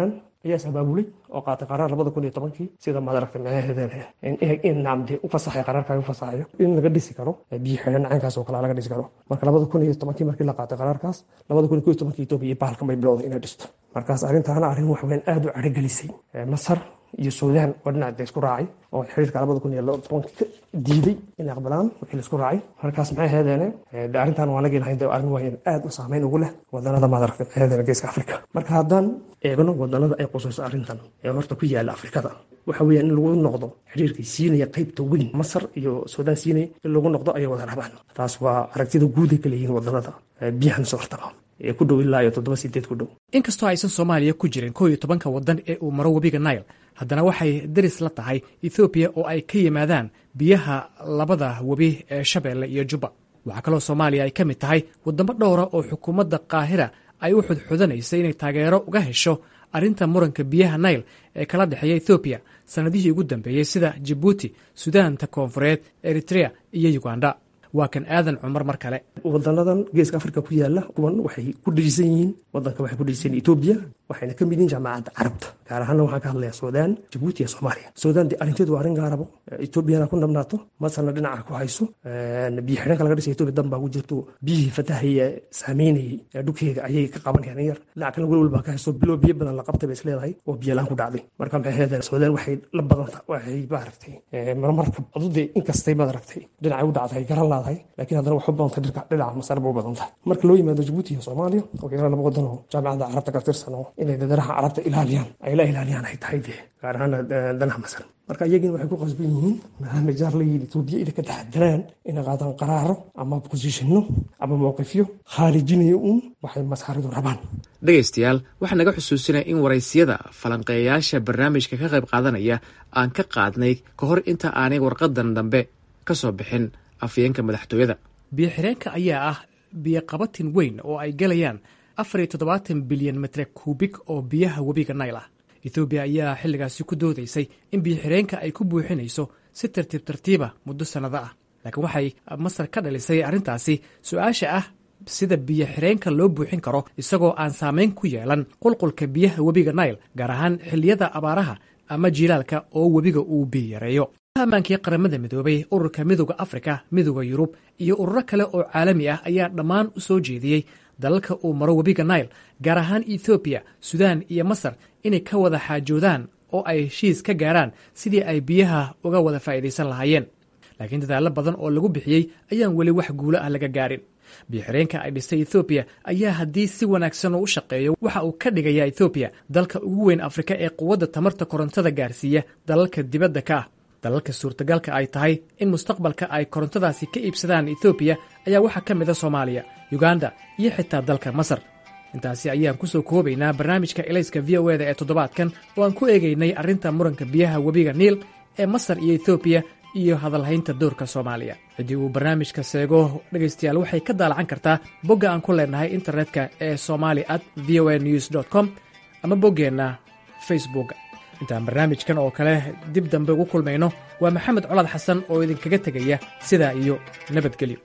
ayaa sabaabulay oo qaatay qaraar labada kun iyo tobankii sida madaragta meelaheeda in naamde u fasaxay qaraarkaa u fasaxayo in laga dhisi karo biyo xidhan caynkaas oo kale laga dhisi karo marka labada kun iyo tobankii markii la qaatay qaraarkaas labada kun iyo kow iyo tobankii Itoobiya bahalkan bay bilowday inay dhisto markaas arrintaana arrin wax weyn aad u caragelisay Masar iyo Suudaan oo dhinaca isku raacay oo xiriirka labada kun iyo tobankii diiday in aqbalaan wixii isku raacay markaas maxay heedeen arrintan waa laga ilahay arrin weyn aad u saameyn ugu leh wadanada madarka heedeen geeska Afrika marka haddaan eegno wadanada ay qosayso arrintan ee horta ku yaala Afrikada waxa weeyaan in lagu noqdo xiriirkii siinaya qaybta weyn Masar iyo Suudaan siinay in lagu noqdo ay wada rabaan taas waa aragtida guud ee kala yihiin wadanada biyahan soo hortaga ee ku dhow ilaa iyo toddoba sideed ku dhow inkastoo aysan Soomaaliya ku jirin kow iyo tobanka wadan ee uu maro webiga Nile haddana waxay daris la tahay Ethiopia oo ay ka yimaadaan biyaha labada webi ee Shabeelle iyo Juba waxa kaloo Soomaaliya ay ka mid tahay wadamo dhowr ah oo xukuumadda Qaahira ay u xudxudanaysa inay taageero uga hesho arrinta muranka biyaha Nile ee kala dhaxeeya Ethiopia sanadihii ugu dambeeyay sida Djibouti, Suudaanta Koonfureed, Eritrea iyo Uganda waa kan aadan cumar mar kale wadanadan geeska Afrika ku yaala kuwan waxay ku dhisan yihiin wadanka waxay ku dhisan Ethiopia waxayna ka mid yihiin jaamacadda Carabta gaar ahaan waxaan ka hadlayaa Suudaan, Djibouti iyo Soomaaliya Suudaan arrinteedu waa arrin gaarabo Ethiopia ku nabnaato Masarna dhinaca ku hayso biyo xidhan laga dhisay Ethiopia dan baa ku jirto biyihii fatahaya saameynayay dhulkeeda ayay ka qabanayaan yar dhinaca kale wal walba ka hayso bilo biyo badan la qabtay bay isleedahay oo biyo laan ku dhacday marka maxay heedeen Suudaan waxay la badan waxay baartay marmarka adude inkastay badaragtay dhinaca u dhacday garan laakiin haddana wax u badan tahay dhinaca Masar buu badan tahay marka loo yimaado Djibouti iyo Soomaaliya oo kale laba wadan oo jaamacadda Carabta ka tirsan oo inay dadaraha Carabta ilaaliyaan ay la ilaaliyaan ay tahay gaar ahaan danaha Masar marka iyagina waxay ku qasban yihiin maadaama jaar la yiri Itoobiya inay ka taxadaraan inay qaadaan qaraaro ama positionno ama mowqifyo khaarijinayo uun waxay Masaridu rabaan dhegaystayaal waxaa naga xusuusinaya in waraysiyada falanqeeyayaasha barnaamijka ka qayb qaadanaya aan ka qaadnay ka hor inta aanay warqadan dambe ka soo bixin afyeenka madaxtooyada biyo xireenka ayaa ah biyo qabatin weyn oo ay galayaan afar iyo toddobaatan bilyan mitre kubik oo biyaha webiga Nile ah Ethiopia ayaa xilligaasi ku doodaysay in biyo xireenka ay ku buuxinayso si tartiib tartiiba muddo sanado ah laakiin waxay Masar ka dhalisay arrintaasi su-aasha ah sida biyo xireenka loo buuxin karo isagoo aan saameyn ku yeelan qulqulka biyaha webiga Nile gaar ahaan xilliyada abaaraha ama jiilaalka oo webiga uu biyo yareeyo amaankii qaramada midoobay ururka midowga Afrika midowga Yurub iyo ururo kale oo caalami ah ayaa dhammaan u soo jeediyey dalalka uu maro webiga Nile gaar ahaan Ethiopia, Suudaan iyo Masar inay ka wada xaajoodaan oo ay heshiis ka gaaraan sidii ay biyaha uga wada faa'iidaysan lahaayeen laakiin dadaallo badan oo lagu bixiyey ayaan weli wax guulo ah laga gaarin biyo xireenka ay dhistay Ethiopia ayaa haddii si wanaagsan u shaqeeyo waxa uu ka dhigayaa Ethiopia dalka ugu weyn Afrika ee quwadda tamarta korontada gaarsiiya dalalka dibadda ka ah dalalka suurtagalka ay tahay in mustaqbalka ay korontadaasi ka iibsadaan Ethiopia ayaa waxaa ka mid ah Soomaaliya, Uganda iyo xitaa dalka Masar intaasi ayaan ku soo koobaynaa barnaamijka Elayska V O A da ee toddobaadkan oo aan ku eegaynay arrinta muranka biyaha webiga Nile ee Masar iyo Ethiopia iyo hadalhaynta doorka Soomaaliya haddii uu barnaamijka seego dhegaystayaal waxay ka daalacan kartaa bogga aan ku leenahay internetka ee somali at v o a news dot com ama boggeenna Facebook intaan barnaamijkan oo kale dib dambe ugu kulmayno waa maxamed colaad xasan oo idinkaga tegaya sidaa iyo nabadgelyo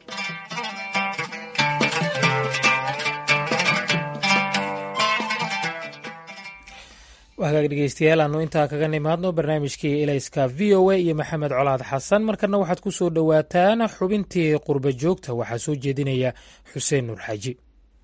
wahagaag dhegeystayaal aanu intaa kaga nimaadno barnaamijkii Elayska V O A iyo maxamed colaad xasan markana waxaad ku soo dhowaataan xubintii qurba joogta waxaa soo jeedinaya xuseen nuur xaaji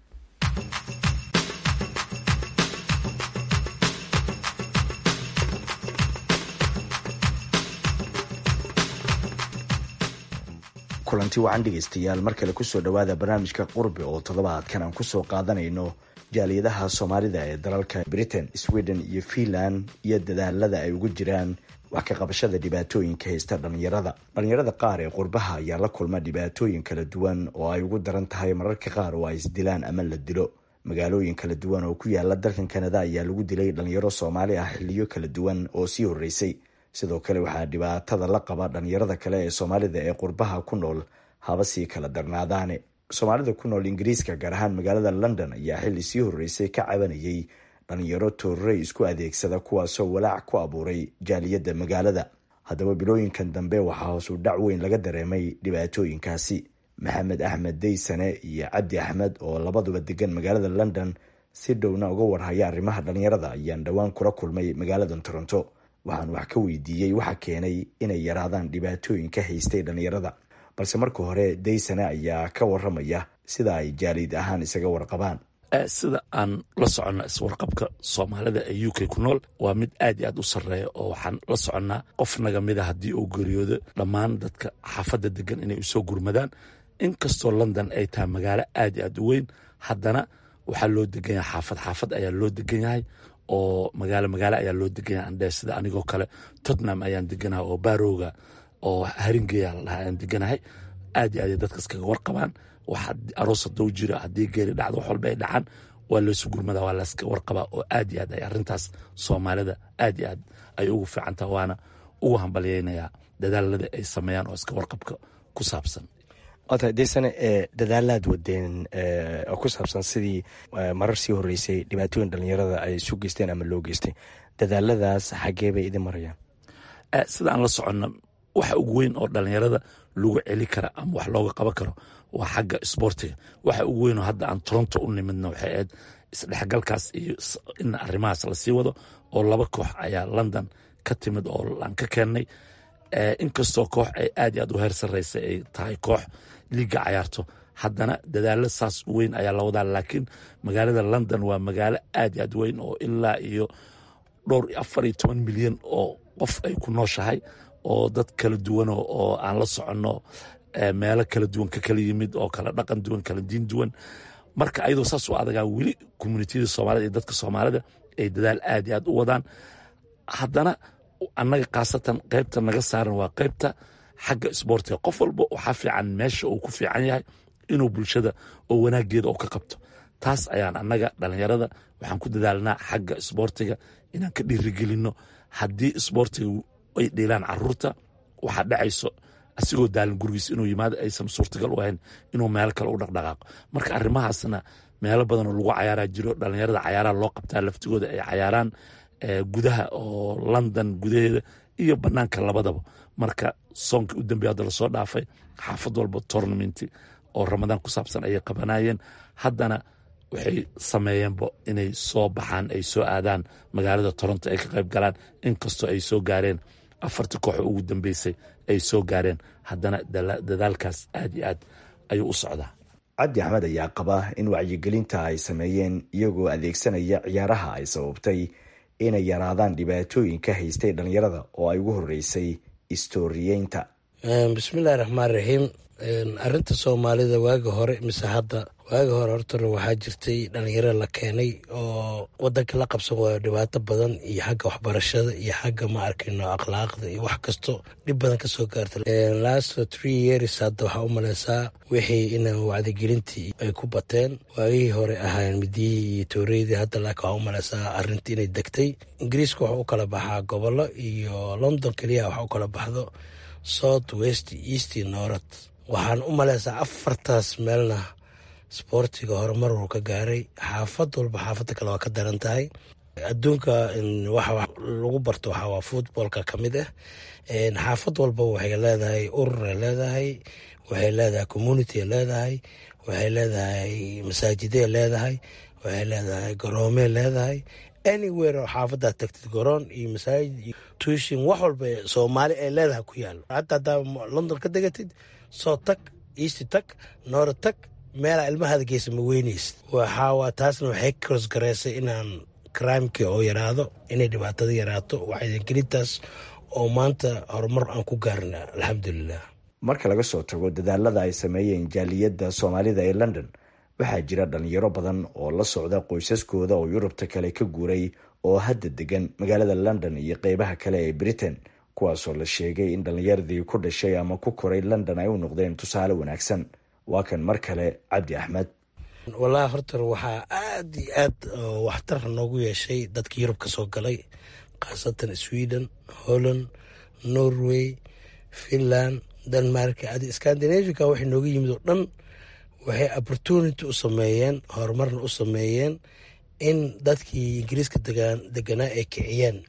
kulanti wacan dhegaystayaal mar kale kusoo dhowaada barnaamijka qurbi oo toddobaadkan aan kusoo qaadanayno jaaliyadaha soomaalida ee dalalka Britain, Sweden iyo Finland iyo dadaalada ay ugu jiraan wax ka qabashada dhibaatooyinka haysta dhalinyarada. Dhalinyarada qaar ee qurbaha ayaa la kulma dhibaatooyin kala duwan oo ay ugu daran tahay mararka qaar oo ay isdilaan ama la dilo. Magaalooyin kala duwan oo ku yaala dalkan Kanada ayaa lagu dilay dhalinyaro Soomaali ah xilliyo kala duwan oo sii horeysay. sidoo kale waxaa dhibaatada la qaba dhalinyarada kale ee Soomaalida ee qurbaha ku nool haba sii kala darnaadaane. Soomaalida ku nool Ingiriiska gaar ahaan magaalada London ayaa xilli sii horeysay ka cabanayay dhalinyaro toorrey isku adeegsada kuwaasoo walaac ku abuuray jaaliyadda magaalada. Haddaba bilooyinkan dambe waxaa hoos u dhac weyn laga dareemay dhibaatooyinkaasi. Maxamed Axmed Deysane iyo Cabdi Axmed oo labaduba degan magaalada London si dhowna uga warhaya arrimaha dhalinyarada ayaan dhowaan kula kulmay magaalada toronto. waxaan wax ka weydiiyey waxa keenay inay yaraadaan dhibaatooyinka haystay dhalinyarada. balse marka hore daysane ayaa ka waramaya sida ay jaalid ahaan isaga warqabaan. sida aan la soconno iswarqabka soomaalida ee u k ku nool waa mid aad iyo aad u sarreeya oo waxaan la soconnaa qof naga mid a haddii uu geeriyoodo dhammaan dadka xaafadda degan inay usoo gurmadaan. inkastoo london ay tahay magaalo aad iyo aad u weyn, haddana waxaa loo degan yahay xaafad xaafad ayaa loo degan yahay oo magaalo magaalo ayaa loo degan yahay andhe sida anigoo kale tottenham ayaan deganahay oo barowga oo haringeya ladhaha ayaan deganahay. aad iyo aad ay dadkas kaga warqabaan. waxa aroos haduu jiro haddii geeri dhacdo wax walba ay dhacaan waa laysu gurmadaa, waa layska warqabaa oo aad iyo aad ay arrintaas soomaalida aad iyo aad ay ugu fiican taha. waana ugu hambalyaynayaa dadaalada ay sameeyaan oo iska warqabka ku saabsan. ota daysane ee dadaalaad wadeen oo ku saabsan sidii marar sii horeysay dhibaatooyin dhalinyarada ay isu geysteen ama loo geystay, dadaaladaas xaggee bay idin marayaan? sida aan la soconno waxa ugu weyn oo dhalinyarada lagu celi kara ama wax looga qaban karo waa xagga isboortiga. waxa ugu weyn oo hadda aan toronto u nimidna waxay ahayd isdhexgalkaas iyo in arrimahaas lasii wado oo laba koox ayaa london ka timid oo aan ka keennay. inkastoo koox ay aad iyo aad u heer sarreysa ay tahay koox liiga cayaarto, haddana dadaalo saas weyn ayaa la wadaa. laakiin magaalada london waa magaalo aad iyo aad weyn oo ilaa iyo dhowr iyo afar iyo toban milyan oo qof ay ku nooshahay oo dad kala duwan oo aan la soconno meelo kala duwan ka kala yimid oo kala dhaqan duwan kala diin duwan. marka ayadoo saas u adagaa weli communitiyada soomaalida iyo dadka soomaalida ay dadaal aad iyo aad u wadaan. haddana annaga khaasatan qaybta naga saaran waa qaybta xagga isboortiga. qof walba waxaa fiican meesha uu ku fiican yahay inuu bulshada oo wanaageeda oo ka qabto. taas ayaan annaga dhalinyarada waxaan ku dadaalnaa xagga isboortiga inaan ka dhiirigelinno. haddii isboortiga ay dhiilaan caruurta waxaa dhacayso asigoo daalin gurigiis inuu yimaado aysan suurtagal u ahayn inuu meel kale u dhaqdhaqaaqo. marka arrimahaasna meelo badanoo lagu cayaaraa jiro. dhalinyarada cayaaraha loo qabtaa laftigooda ay cayaaraan gudaha oo london gudaheeda iyo banaanka labadaba. marka soonka u dambeya hadda lasoo dhaafay xaafad walba tournament oo ramadaan ku saabsan ayay qabanayeen. haddana waxay sameeyeenba inay soo baxaan ay soo aadaan magaalada toronto ay ka qayb galaan. inkastoo ay soo gaareen afartii kooxo ugu dambeysay ay soo gaareen, haddana dadaalkaas aad iyo aad ayuu u socdaa. cabdi axmed ayaa qaba in wacyigelinta ay sameeyeen iyagoo adeegsanaya ciyaaraha ay sababtay inay yaraadaan dhibaatooyinka haystay dhalinyarada oo ay ugu horeysay istooriyeynta. bismillahi raxmaan raxiim. arinta soomaalida waagi hore mise hadda waagi hore hortana waxaa jirtay dhalinyaro la keenay oo wadanka la qabsan waayo dhibaato badan iyo xagga waxbarashada iyo xagga ma arkayno akhlaaqda iyo wax kasto dhib badan kasoo gaarta. last three years hadda waxaa u maleysaa wixii ina wacdigelintii ay ku bateen. waagihii hore ahayn midiyihii iyo tooreydii, hadda laakiin waxaa u maleysaa arintii inay degtay. ingiriiska waxa u kala baxaa gobollo iyo london keliya waxa u kala baxdo south west east iyo north. waxaan u maleysaa afartaas meelna isboortiga horumar uu ka gaaray. xaafad walba xaafadda kale waa ka daran tahay. adduunka waxa lagu barto waxaa waa footballka ka mid ah. xaafad walba waxay leedahay ururay leedahay, waxay leedahay community leedahay, waxay leedahay masaajiday leedahay, waxay leedahay garoomey leedahay. anywhere oo xaafaddaa tagtid garoon iyo masaajid iyo tuushin wax walba soomaali ay leedahay ku yaalo. hatta haddaa london ka degatid soo tag, east tag, noor tag, meelaa ilmahaada geysa ma weynaysid. waxaa taasna waxay korsgareysay inaan crimekii oo yaraado, inay dhibaatada yaraato. wacyigelintaas oo maanta horumar aan ku gaarna alxamdulilah. marka laga soo tago dadaalada ay sameeyeen jaaliyadda soomaalida ee london, waxaa jira dhalinyaro badan oo la socda qoysaskooda oo yurubta kale ka guuray oo hadda degan magaalada london iyo qeybaha kale ee britain, kuwaasoo la sheegay in dhalinyaradii ku dhashay ama ku koray london ay u noqdeen tusaale wanaagsan. waa kan mar kale cabdi axmed. wallaahi horta waxaa aad iyo aad waxtar noogu yeeshay dadka yurub ka soo galay, khaasatan sweden, holland, norway, finland, denmark, scandinavica waxay nooga yimid oo dhan. waxay opportunity u sameeyeen, horumarna u sameeyeen in dadkii ingiriiska deganaa ay kiciyeen.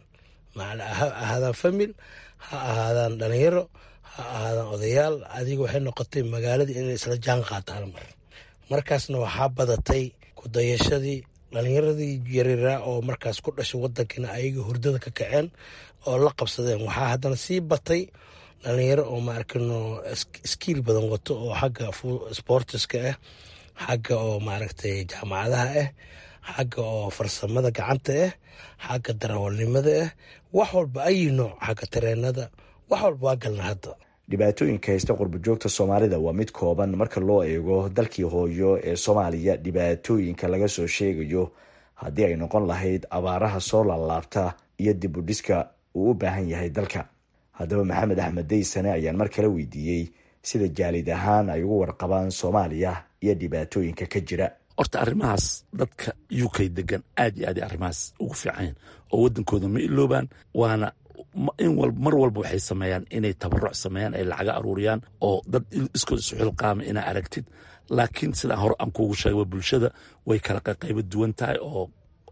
ha ahaadaan famil, ha ahaadaan dhalinyaro, ha ahaadaan odayaal. adiga waxay noqotay magaaladii inay isla jaan qaato hal mar. markaasna waxaa badatay kudayashadii dhalinyaradii yareeraa oo markaas ku dhashay wadankina ayaga hurdada ka kaceen oo la qabsadeen. waxaa haddana sii batay dhalinyaro oo maarkino skiil badan wato oo xagga sportiska ah, xagga oo maaragtay jaamacadaha ah, xagga oo farsamada gacanta ah, xagga darawalnimada ah, wax walba ayi nooc, xagga tareenada, wax walba waa galna hadda. dhibaatooyinka haysta qurbajoogta soomaalida waa mid kooban marka loo eego dalkii hooyo ee soomaaliya. dhibaatooyinka laga soo sheegayo haddii ay noqon lahayd abaaraha soo laalaabta iyo dib u dhiska uu u baahan yahay dalka. haddaba maxamed axmed daysane ayaan mar kale weydiiyey sida jaalid ahaan ay ugu warqabaan soomaaliya iyo dhibaatooyinka ka jira. horta arrimahaas dadka u k degan aad iyo aad arrimahaas ugu fiican oo wadankooda ma iloobaan, waana in mar walba waxay sameeyaan inay tabaruc sameeyaan, ay lacaga aruuriyaan oo dad iskood isu xilqaama inaa aragtid. laakiin sidaan hore aan kuugu sheegay bulshada way kala qaybo duwan tahay oo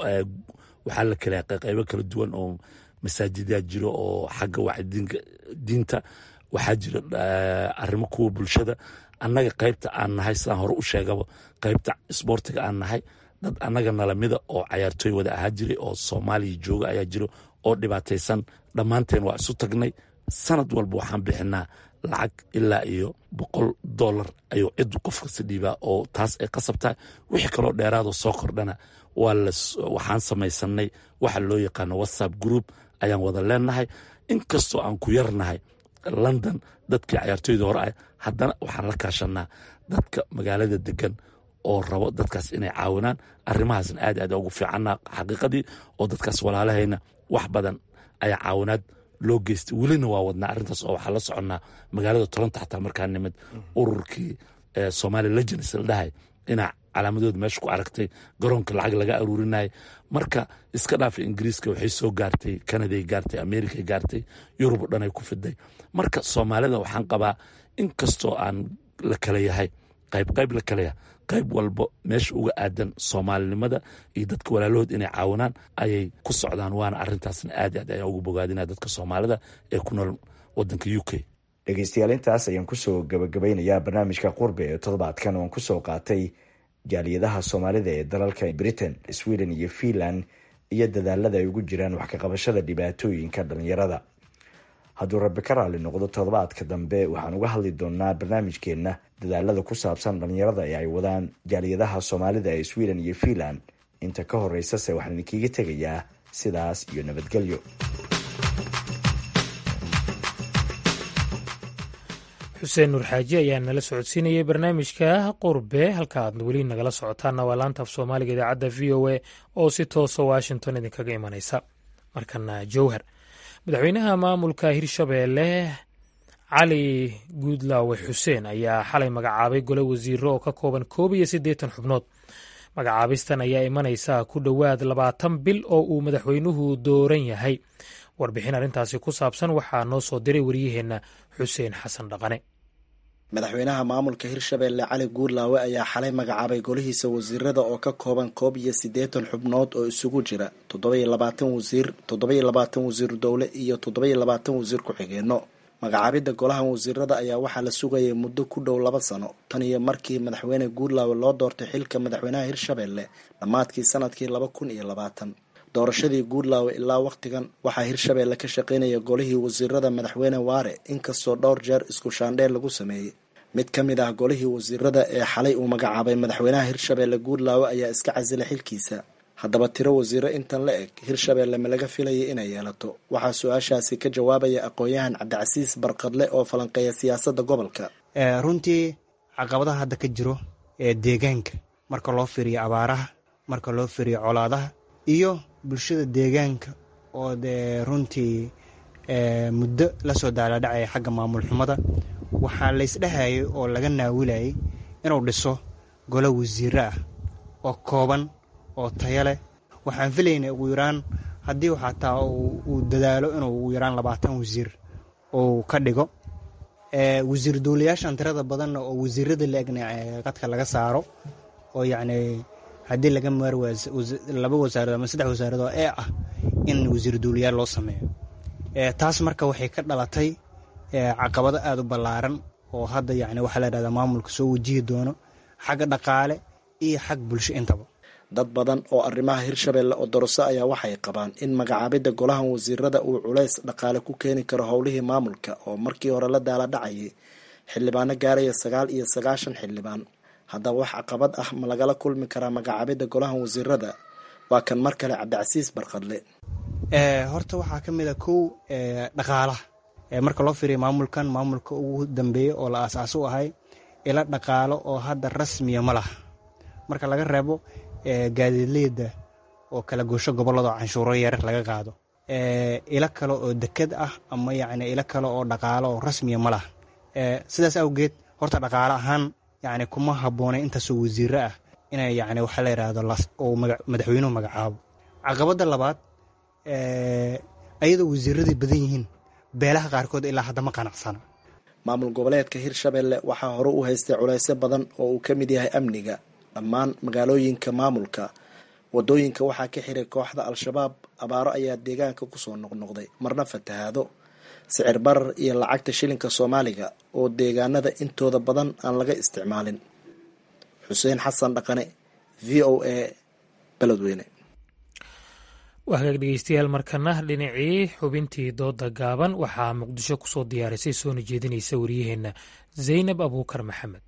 waxaa la kala qaybo kala duwan oo masaajidaa jiro oo xagga wacdiinka diinta, waxaa jira arrimo kuwa bulshada. annaga qaybta aan nahay sidaan hore u sheegaba qaybta isboortiga aan nahay, dad annaga nalamida oo cayaartooy wada ahaa jiray oo soomaaliya jooga ayaa jiro oo dhibaataysan. dhammaanteen waa isu tagnay, sanad walba waxaan bixinaa lacag ilaa iyo boqol dollar ayuu cid qof kasta dhiibaa oo taas ay qasab tahay. wixii kaloo dheeraadoo soo kordhana waxaan samaysanay waxa loo yaqaano whatsapp group ayaan wada leenahay. inkastoo aan ku yarnahay london dadkii cayaartooyda hore ah, haddana waxaan la kaashanaa dadka magaalada degan oo rabo dadkaas inay caawinaan. arrimahaasna aad aad ugu fiicanaa xaqiiqadii oo dadkaas walaalahayna wax badan ayaa caawinaad loo geystay. welina waa wadnaa arrintaas oo waxaa la soconnaa magaalada toronto xataa markaa nimid ururkii somali legends la dhahay inaa calaamadooda meesha ku aragtay garoonka lacag laga aruurinayay. marka iska dhaafa ingiriiska waxay soo gaartay, kanaday gaartay, amerikay gaartay, yurub o dhan ay ku fiday. marka soomaalida waxaan qabaa inkastoo aan la kala yahay qayb qayb la kala yahay, qayb walba meesha uga aadan soomaalinimada iyo dadka walaalahood inay caawinaan ayay ku socdaan. waana arrintaasna aad aad ayaa ugu bogaadinaa dadka soomaalida ee ku nool wadanka u k. dhegeystayaal intaas ayaan kusoo gabagabeynayaa barnaamijka qurbe ee toddobaadkan oon kusoo qaatay jaaliyadaha soomaalida ee dalalka britain, sweden iyo finland iyo dadaalada ay ugu jiraan wax ka qabashada dhibaatooyinka dhalinyarada. hadduu rabbi ka raali noqdo toddobaadka dambe waxaan uga hadli doonaa barnaamijkeenna dadaalada ku saabsan dhalinyarada ee ay wadaan jaaliyadaha soomaalida ee sweden iyo finland. inta ka horeysase waxaan idinkiiga tegayaa sidaas iyo nabadgelyo. xuseen nuur xaaji ayaa nala socodsiinayay barnaamijka qurbe. halka aad weli nagala socotaanna waa laanta af soomaaliga idaacadda v o a oo si toosa washington idinkaga imanaysa. markana jowhar, madaxweynaha maamulka hirshabeelle cali guudlaawe xuseen ayaa xalay magacaabay gole wasiiro oo ka kooban koob iyo siddeetan xubnood. magacaabistan ayaa imanaysa ku dhowaad labaatan bil oo uu madaxweynuhu dooran yahay. warbixin arrintaasi ku saabsan waxaa noo soo diray waryaheenna xuseen xasan dhaqane. madaxweynaha maamulka hirshabeelle cali guudlaawe ayaa xalay magacaabay golihiisa wasiirada oo ka kooban koob iyo siddeetan xubnood oo isugu jira toddoba iyo labaatan wasiir, toddoba iyo labaatan wasiir dowle iyo toddoba iyo labaatan wasiir ku-xigeenno. magacaabidda golahan wasiirada ayaa waxaa la sugayay muddo ku dhow laba sano tan iyo markii madaxweyne guudlaawe loo doortay xilka madaxweynaha hirshabeelle dhammaadkii sanadkii laba kun iyo labaatan. doorashadii guudlaawe ilaa wakhtigan waxaa hirshabeelle ka shaqaynaya golihii wasiirada madaxweyne waare, inkastoo dhowr jeer isku shaandheel lagu sameeyey. mid ka mid ah golihii wasiirada ee xalay uu magacaabay madaxweynaha hirshabeelle guudlaawe ayaa iska casilay xilkiisa. haddaba tiro wasiiro intan la eg hirshabeelle ma laga filayay inay yeelato? waxaa su-aashaasi ka jawaabaya aqoon-yahan cabdicasiis barqadle oo falanqeeya siyaasadda gobolka. runtii caqabadaha hadda ka jiro ee deegaanka marka loo fiiriyo abaaraha, marka loo fiiriyo colaadaha iyo bulshada deegaanka oo dee runtii muddo lasoo daaladhacaya xagga maamul xumada, waxaa laysdhehayay oo laga naawilayay inuu dhiso golo wasiiro ah oo kooban oo tayo leh. waxaan filaynay ugu yaraan haddii xataa uu dadaalo inuu ugu yaraan labaatan wasiir uu ka dhigo. wasiir dowlayaashan tirada badanna oo wasiirada la-egna qadka laga saaro oo yacni haddii laga maar laba wasaarad ama saddex wasaaradoo ee ah in wasiir dowlayaal loo sameeyo. taas marka waxay ka dhalatay caqabado aada u ballaaran oo hadda yacni waxaa la dhahdaa maamulka soo wajihi doono xagga dhaqaale iyo xag bulsho intaba. dad badan oo arrimaha hirshabelle oo doroso ayaa waxay qabaan in magacaabidda golahan wasiirada uu culays dhaqaale ku keeni karo howlihii maamulka oo markii hore la daala dhacayay xildhibaano gaaraya sagaal iyo sagaashan xildhibaan. haddaba wax caqabad ah ma lagala kulmi karaa magacaabidda golahan wasiirada? waa kan mar kale cabdicasiis barqadle. horta waxaa ka mid a kow dhaqaalaha marka loo fiiriya maamulkan maamulka ugu dambeeya oo la aasaas u ahay ila dhaqaalo oo hadda rasmiya ma laha marka laga reebo gaadiidleyda oo kala goosho gobolada oo canshuuro yarar laga qaado ila kale oo deked ah ama yacni ila kale oo dhaqaalo oo rasmiya ma laha. sidaas awgeed horta dhaqaale ahaan yacni kuma habboonay intaasoo wasiiro ah inay yacni waxa la yidhaahdo oo madaxweynuhu magacaabo. caqabadda labaad ayadoo wasiiradii badan yihiin beelaha qaarkood ilaa hadda ma qanacsana. maamul goboleedka hirshabelle waxaa hore u haystay culaysyo badan oo uu ka mid yahay amniga. dhammaan magaalooyinka maamulka wadooyinka waxaa ka xiray kooxda al-shabaab. abaaro ayaa deegaanka kusoo noqnoqday, marna fatahaado, sicir barar iyo lacagta shilinka soomaaliga oo deegaanada intooda badan aan laga isticmaalin. xuseen xasan dhaqane, v o a, beledweyne. waa hagaag dhegeystayaal, markana dhinacii xubintii dooda gaaban waxaa muqdisho kusoo diyaarisay soona jeedinaysa wariyaheenna zaynab abuukar maxamed.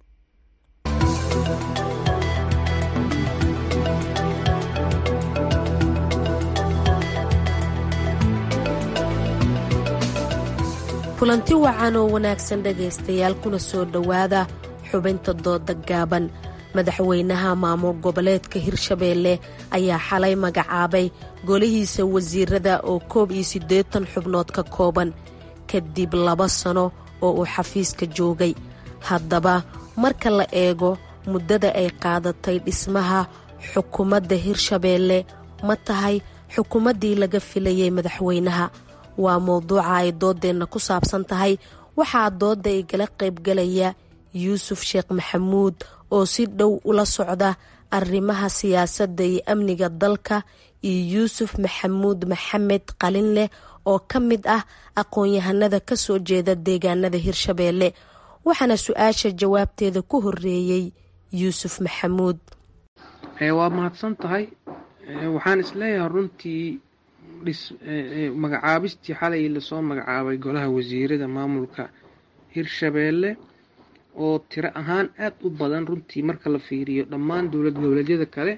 kulanti wacan oo wanaagsan dhegaystayaal, kuna soo dhowaada xubinta dooda gaaban. madaxweynaha maamul goboleedka hirshabelle ayaa xalay magacaabay golihiisa wasiirada oo koob iyo siddeetan xubnood ka kooban kadib laba sano oo uu xafiiska joogay. haddaba marka la eego muddada ay qaadatay dhismaha xukuumadda hirshabelle ma tahay xukuumaddii laga filayay madaxweynaha? waa mowduuca ay doodeenna ku saabsan tahay. waxaa doodda igala qaybgalaya yuusuf sheekh maxamuud oo si dhow ula socda arrimaha siyaasadda iyo amniga dalka, iyo yuusuf maxamuud maxamed qalinleh oo ka mid ah aqoon-yahanada ka soo jeeda deegaanada hirshabelle. waxaana su-aasha jawaabteeda ku horeeyey yuusuf maxamuud. waa mahadsan tahay. waxaan isleeyahay runtii magacaabistii xalay lasoo magacaabay golaha wasiirada maamulka hirshabelle oo tiro ahaan aad u badan runtii marka la fiiriyo dhammaan dowlad goboleedyada kale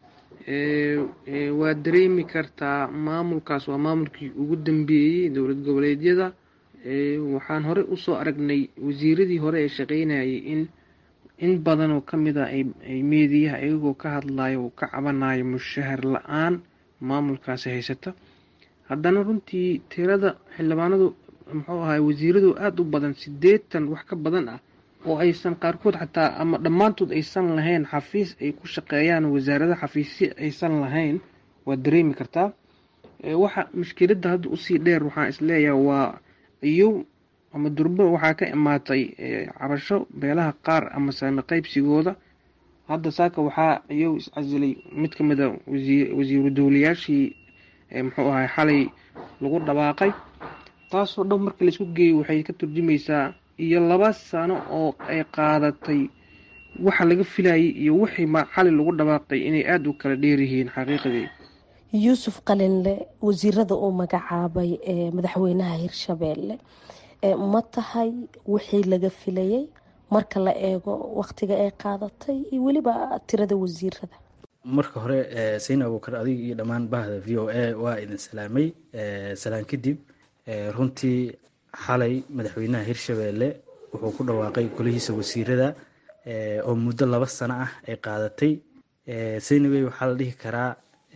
waa dareemi kartaa maamulkaas waa maamulkii ugu dambeeyey dowlad goboleedyada. waxaan hore usoo aragnay wasiiradii hore ee shaqeynayay in in badan oo kamid a ay meediyaha iyagoo ka hadlayo oo ka cabanayo mushahar la-aan maamulkaasi haysata. haddana runtii tirada xildhibaanadu muxuu ahay wasiiradu aada u badan, siddeetan wax ka badan ah, oo aysan qaarkood xataa ama dhammaantood aysan lahayn xafiis ay ku shaqeeyaan, wasaarada xafiisyo aysan lahayn, waa dareemi kartaa. waxa mushkiladda hadda usii dheer waxaan isleeyahay waa iyo ama durbo waxaa ka imaatay cabasho beelaha qaar ama saami qaybsigooda. hadda saaka waxaa iyow iscasilay mid ka mid a wasiiru dowlayaashii muxuu ahay xalay lagu dhawaaqay. taasoo dhan markii laisku geeyey waxay ka turjumaysaa iyo laba sano oo ay qaadatay waxa laga filayay iyo wixii xalay lagu dhawaaqay inay aada u kala dheeryihiin xaqiiqadii. yuusuf qalinle, wasiirada uu magacaabay ee madaxweynaha hirshabelle ma tahay wixii laga filayay marka la eego waqtiga ay qaadatay iyo weliba tirada wasiirada? marka hore sayna abuukar, adiga iyo dhammaan bahda v o a waa idin salaamay. salaan kadib, runtii xalay madaxweynaha hirshabelle wuxuu ku dhawaaqay golihiisa wasiirada oo muddo laba sano ah ay qaadatay. saynawey waxaa la dhihi karaa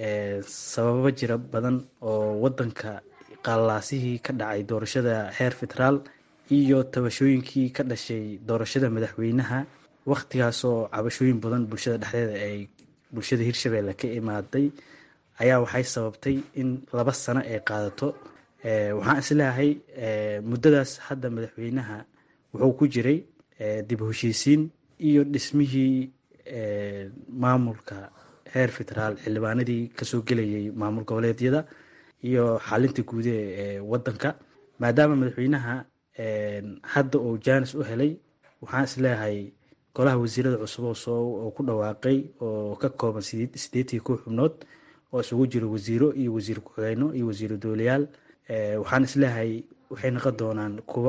sababo jira badan oo wadanka qallaasihii ka dhacay doorashada heer federaal iyo tabashooyinkii ka dhashay doorashada madaxweynaha, waqtigaasoo cabashooyin badan bulshada dhexdeeda ay bulshada hirshabelle ka imaaday ayaa waxay sababtay in laba sano ay qaadato. waxaan isleeyahay muddadaas hadda madaxweynaha wuxuu ku jiray dib u heshiisiin iyo dhismihii maamulka heer federaal, xildhibaanadii kasoo gelayay maamul goboleedyada iyo xalinta guud ee wadanka. maadaama madaxweynaha hadda uu jaanis u helay, waxaan isleeyahay golaha wasiirada cusub oo ku dhawaaqay oo ka kooban sideetii kow xubnood oo isugu jiro wasiiro iyo wasiir ku-xigeenno iyo wasiiro dowlayaal. waxaan isleeyahay waxay noqon doonaan kuwo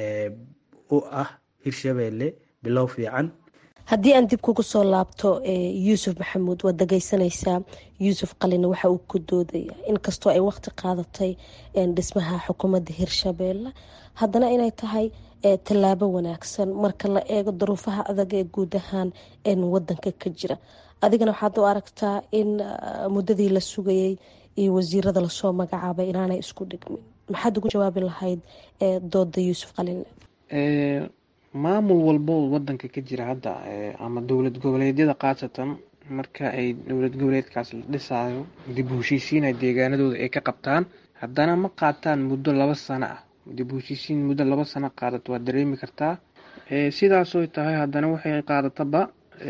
u ah Hirshabelle bilow fiican. haddii aan dib kugu soo laabto yuusuf maxamuud waad dhagaysanaysaa. yuusuf qalina waxa uu ku doodaya inkastoo ay waqti qaadatay dhismaha xukuumadda Hirshabelle haddana inay tahay tallaabo wanaagsan marka la eego duruufaha adag ee guud ahaan wadanka ka jira. adigana waxaad u aragtaa in muddadii la sugayay iyo wasiirada lasoo magacaabay inaanay isku dhigmin. maxaad ugu jawaabi lahayd dooda yuusuf qalin? maamul walbo wadanka ka jira hadda ama dowlad goboleedyada qaasatan marka ay dowlad goboleedkaas la dhisaayo dib u heshiisiin deegaanadooda ay ka qabtaan haddana ma qaataan muddo laba sano ah. dib u heshiisiin muddo laba sano qaadato waa dareemi kartaa. sidaasoo tahay haddana waxay qaadataba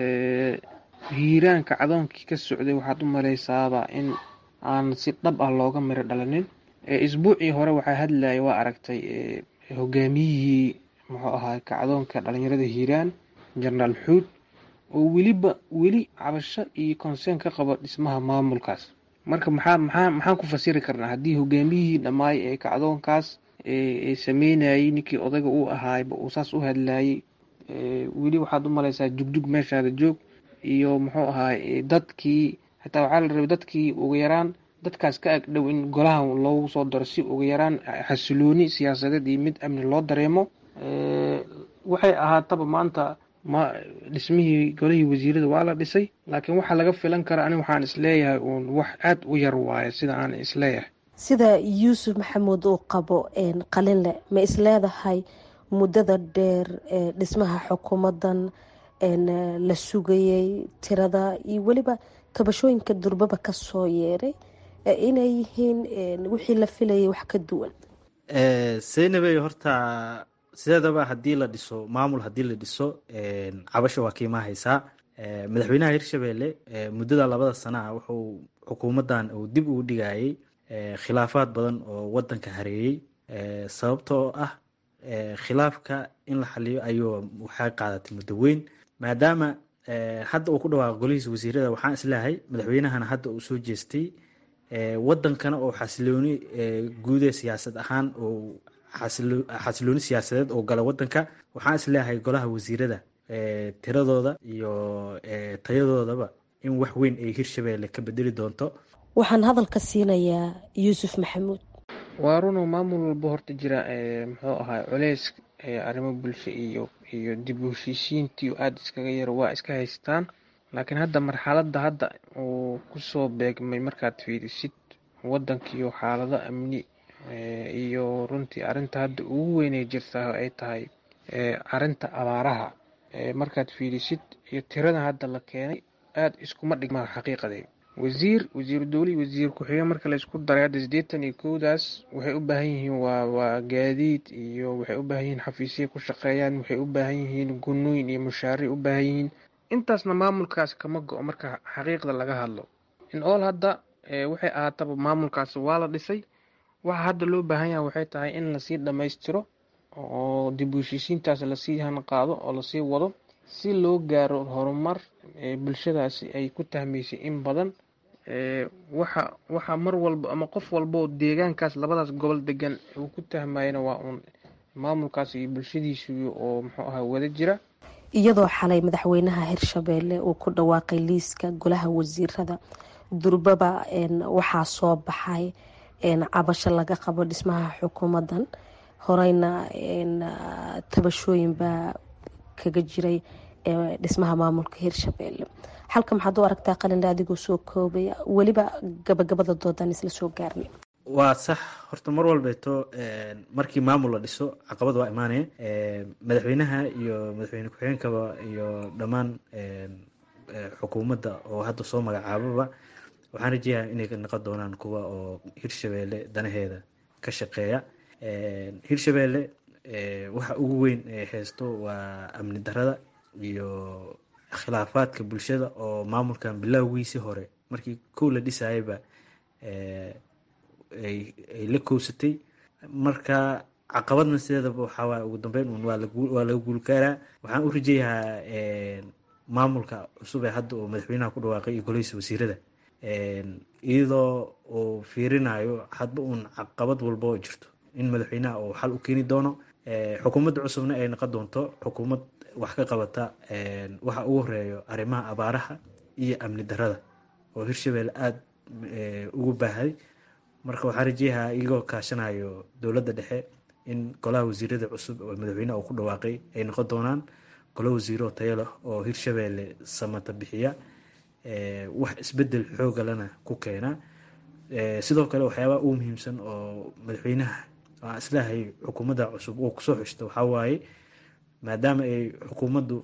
hiiraanka cadoonkii ka socday waxaad u maleysaaba in aan si dhab ah looga miro dhalanin. isbuucii hore waxaa hadlayay waa aragtay hogaamiyihii muxuu ahaa kacdoonka dhalinyarada hiiraan jenaraal xuud oo weliba weli cabasho iyo konseen ka qaba dhismaha maamulkaas. marka maxaa maxaa maxaan ku fasiri karnaa haddii hogaamiyihii dhammaay ee kacdoonkaas ee sameynayay ninkii odayga uu ahaayba uu saas u hadlayay weli waxaad u maleysaa jugdug meeshaada joog iyo muxuu ahaay dadkii hataa waxaa la rabay dadkii ugu yaraan dadkaas ka agdhow in golaha loogu soo daro si ugu yaraan xasilooni siyaasadeed iyo mid amni loo dareemo. waxay ahaataba maanta ma dhismihii golihii wasiirada waa la dhisay laakiin waxaa laga filan kara aniga waxaan isleeyahay uun wax aad u yar waaye sida aan isleeyahay. sida yuusuf maxamuud uu qabo qalinle ma isleedahay muddada dheer ee dhismaha xukuumadan la sugayay tirada iyo weliba tabashooyinka durbaba ka soo yeeray inay yihiin wixii la filayay wax ka duwan? Seynabey horta sideedaba haddii la dhiso maamul haddii la dhiso cabasho waa kiima haysaa. madaxweynaha Hirshabelle muddada labada sano ah wuxuu xukuumadan uu dib ugu dhigayay khilaafaad badan oo wadanka hareeyay sababtoo ah khilaafka in la xaliyo ayuu waxay qaadatay muddo weyn maadaama hadda uu ku dhawaaqo golihiisa wasiirada. waxaan isleeyahay madaxweynahana hadda uu soo jeestay wadankana oo xasilooni guud ee siyaasad ahaan oo xasilooni siyaasadeed oo gala wadanka. waxaan isleeyahay golaha wasiirada tiradooda iyo tayadoodaba in wax weyn ay Hirshabelle ka bedeli doonto. waxaan hadalka siinayaa yuusuf maxamuud. waa run maamul walba horta jira muxuu ahaa culeys arrimo bulsho iyo iyo dib u heshiisiintii aad iskaga yar waa iska haystaan. laakiin hadda marxaladda hadda uu kusoo beegmay markaad fiirisid wadankiiyo xaalado amni iyo runtii arinta hadda ugu weynay jirtaa ay tahay arinta abaaraha markaad fiirisid iyo tirada hadda la keenay aad iskuma dhigmaan xaqiiqadii. wasiir wasiir dowli wasiir ku-xigeen marka la isku daray hadda sideetan iyo kowdaas waxay u baahan yihiin waa waa gaadiid iyo waxay u baahan yihiin xafiisyo ku shaqeeyaan waxay u baahan yihiin gunooyin iyo mushaariic u baahan yihiin. intaasna maamulkaas kama go-o marka xaqiiqda laga hadlo. in all hadda waxay ahaataba maamulkaas waa la dhisay. waxa hadda loo baahan yahay waxay tahay in lasii dhammaystiro oo dib u heshiisiintaas lasii hanqaado oo lasii wado si loo gaaro horumar bulshadaasi ay ku tahmaysay in badan. waxa waxa mar walba ama qof walba oo deegaankaas labadaas gobol degan uu ku tahmayna waa uun maamulkaas iyo bulshadiisu oo muxuu ahaa wada jira. iyadoo xalay madaxweynaha Hirshabelle uu ku dhawaaqay liiska golaha wasiirada durbaba waxaa soo baxay cabasho laga qabo dhismaha xukuumadan horeyna tabashooyin baa kaga jiray dhismaha maamulka Hirshabelle. halka maxaad u aragtaa qalinle adigoo soo koobaya weliba gabagabada doodan isla soo gaarnay? waa sax horta mar walbeeto markii maamul la dhiso caqabad waa imaanaya. madaxweynaha iyo madaxweyne ku-xigeenkaba iyo dhammaan xukuumadda oo hadda soo magacaababa waxaan rajeeyaa inay noqon doonaan kuwa oo Hirshabelle danaheeda ka shaqeeya. Hirshabelle waxa ugu weyn ee haysto waa amni darada iyo khilaafaadka bulshada oo maamulkan bilowgiisii hore markii kow la dhisayaba ay la kowsatay. marka caqabadna sideedaba waxaa waay ugu dambeyn un waa waa laga guulkaaraa. waxaan u rajeeyahaa maamulka cusub ee hadda oo madaxweynaha ku dhawaaqay iyo golihiisa wasiirada iyadoo uu fiirinayo hadba uun caqabad walba oo jirto in madaxweynaha uu xal u keeni doono. xukuumadda cusubna ay noqon doonto xukuumad wax ka qabata waxa ugu horeeyo arrimaha abaaraha iyo amni darada oo Hirshabelle aada ugu baahay. marka waxaan rajeeyahaa iyagoo kaashanayo dowladda dhexe in golaha wasiirada cusub oo madaxweynaha uu ku dhawaaqay ay noqon doonaan golo wasiiro tayo leh oo Hirshabelle samata bixiya wax isbedel xoog lana ku keena. sidoo kale waxyaabaha ugu muhiimsan oo madaxweynaha aan islaahay xukuumadda cusub oo kusoo xishto waxaa waaye maadaama ay xukuumaddu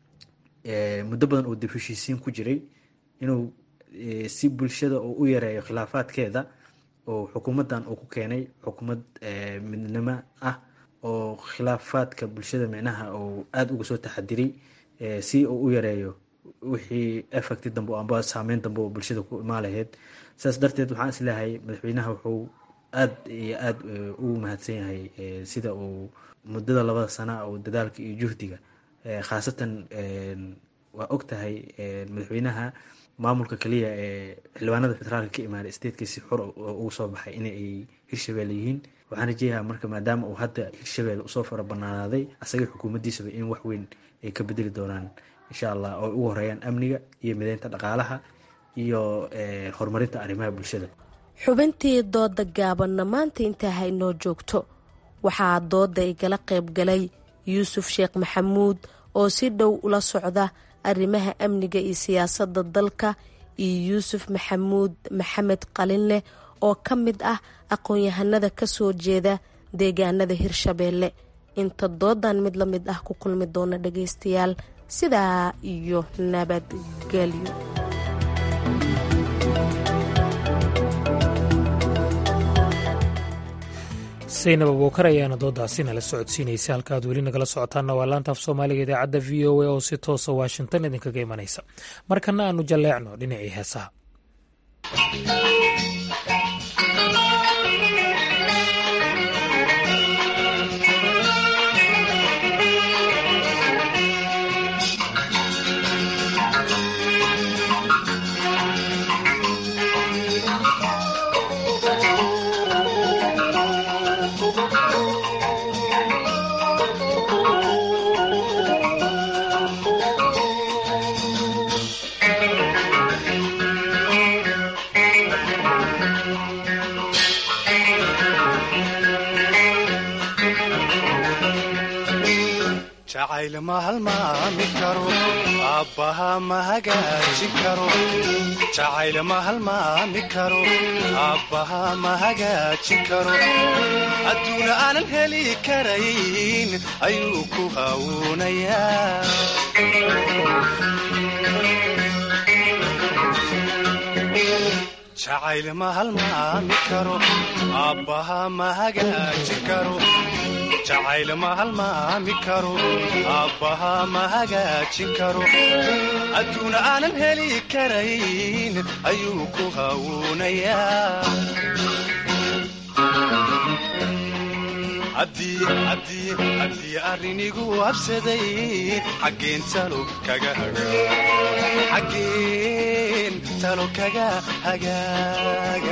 muddo badan oo dib heshiisiin ku jiray inuu si bulshada oo u yareeyo khilaafaadkeeda oo xukuumaddan uu ku keenay xukuumad midnimo ah oo khilaafaadka bulshada micnaha oo aada uga soo taxadiray si uu u yareeyo wixii effecti dambe amba saameyn dambe oo bulshada ku imaan lahayd. saas darteed waxaan islaahay madaxweynaha wuxuu aada iyo aada ugu mahadsan yahay sida uu muddada labada sana oo dadaalka iyo juhdiga khaasatan waa og tahay madaxweynaha maamulka kaliya ee xildhibaanada federaalka ka imaaday stateka si xor ugu soo baxay in ay Hirshabelle yihiin. waxaan rajeeyahaa marka maadaama uu hadda Hirshabelle usoo fara banaanaaday asagii xukuumaddiisaba in wax weyn ay ka bedeli doonaan insha allah oo ugu horeeyaan amniga iyo mideynta dhaqaalaha iyo horumarinta arrimaha bulshada. xubintii dooda gaabanna maanta intaa haynoo joogto waxaa dooda igala qayb galay yuusuf sheekh maxamuud oo si dhow ula socda arrimaha amniga iyo siyaasadda dalka iyo yuusuf maxamuud maxamed qalinleh oo ka mid ah aqoon-yahanada ka soo jeeda deegaanada Hirshabelle. inta doodan mid la mid ah ku kulmi doona dhagaystayaal sidaa iyo nabadgelyo. saynab abuukar ayaana doodaasi nala socodsiinaysa. halkaad weli nagala socotaanna waa laanta af soomaaliga idaacadda v o a oo si toosa washington idinkaga imanaysa. markana aanu jalleecno dhinacii heesaha. jacayl ma halmaami karo aabbaha ma hagaajin karo jacayl ma halmaami karo aabbaha ma hagaajin karo adduuna aanan heli karayn ayuu ku hawuunayaa jacayl ma halmaami karo aabbaha ma hagaajin karo jacayl ma halmaami karo aabbaha ma hagaajin karo adduuna aanan heli karayn ayuu ku hawuunayaa haddii arrinigu habsaday xaggeen talo kaga xaggeen talo kaga hagaaga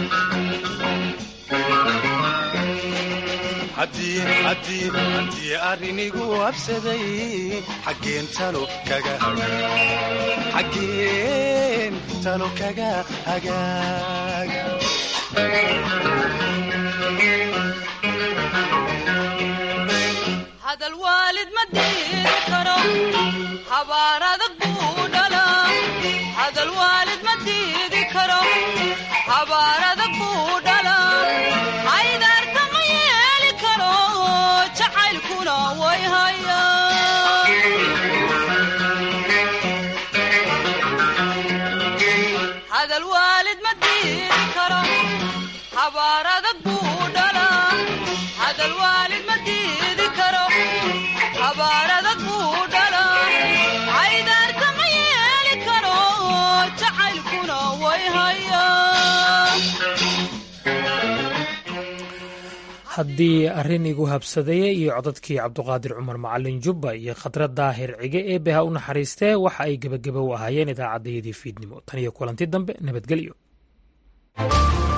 haddii arrinigu habsaday xaggeen talo kaga xaggeen talo kaga hagaaga hadal waalid ma diiri karo habaar adag buu dhalaa hadal waalid ma diidi karo habaar adag buu dhalaa haydaarta ma yeeli karo jacaylkuna way hayaa hadal waalid ma diidi karo habaar adag buu dhalaa hadal waalid ma diidi karo habaar adag buu dhalaa haydaarta ma yeeli karo jacaylkuna way hayaa haddii arrin igu habsadaya iyo codadkii cabduqaadir cumar macalin jubba iyo khadra daahir cige ee beha u naxariistee waxa ay gebageba u ahaayeen idaacaddayadii fiidnimo tan iyo kulanti dambe nabadgelyo.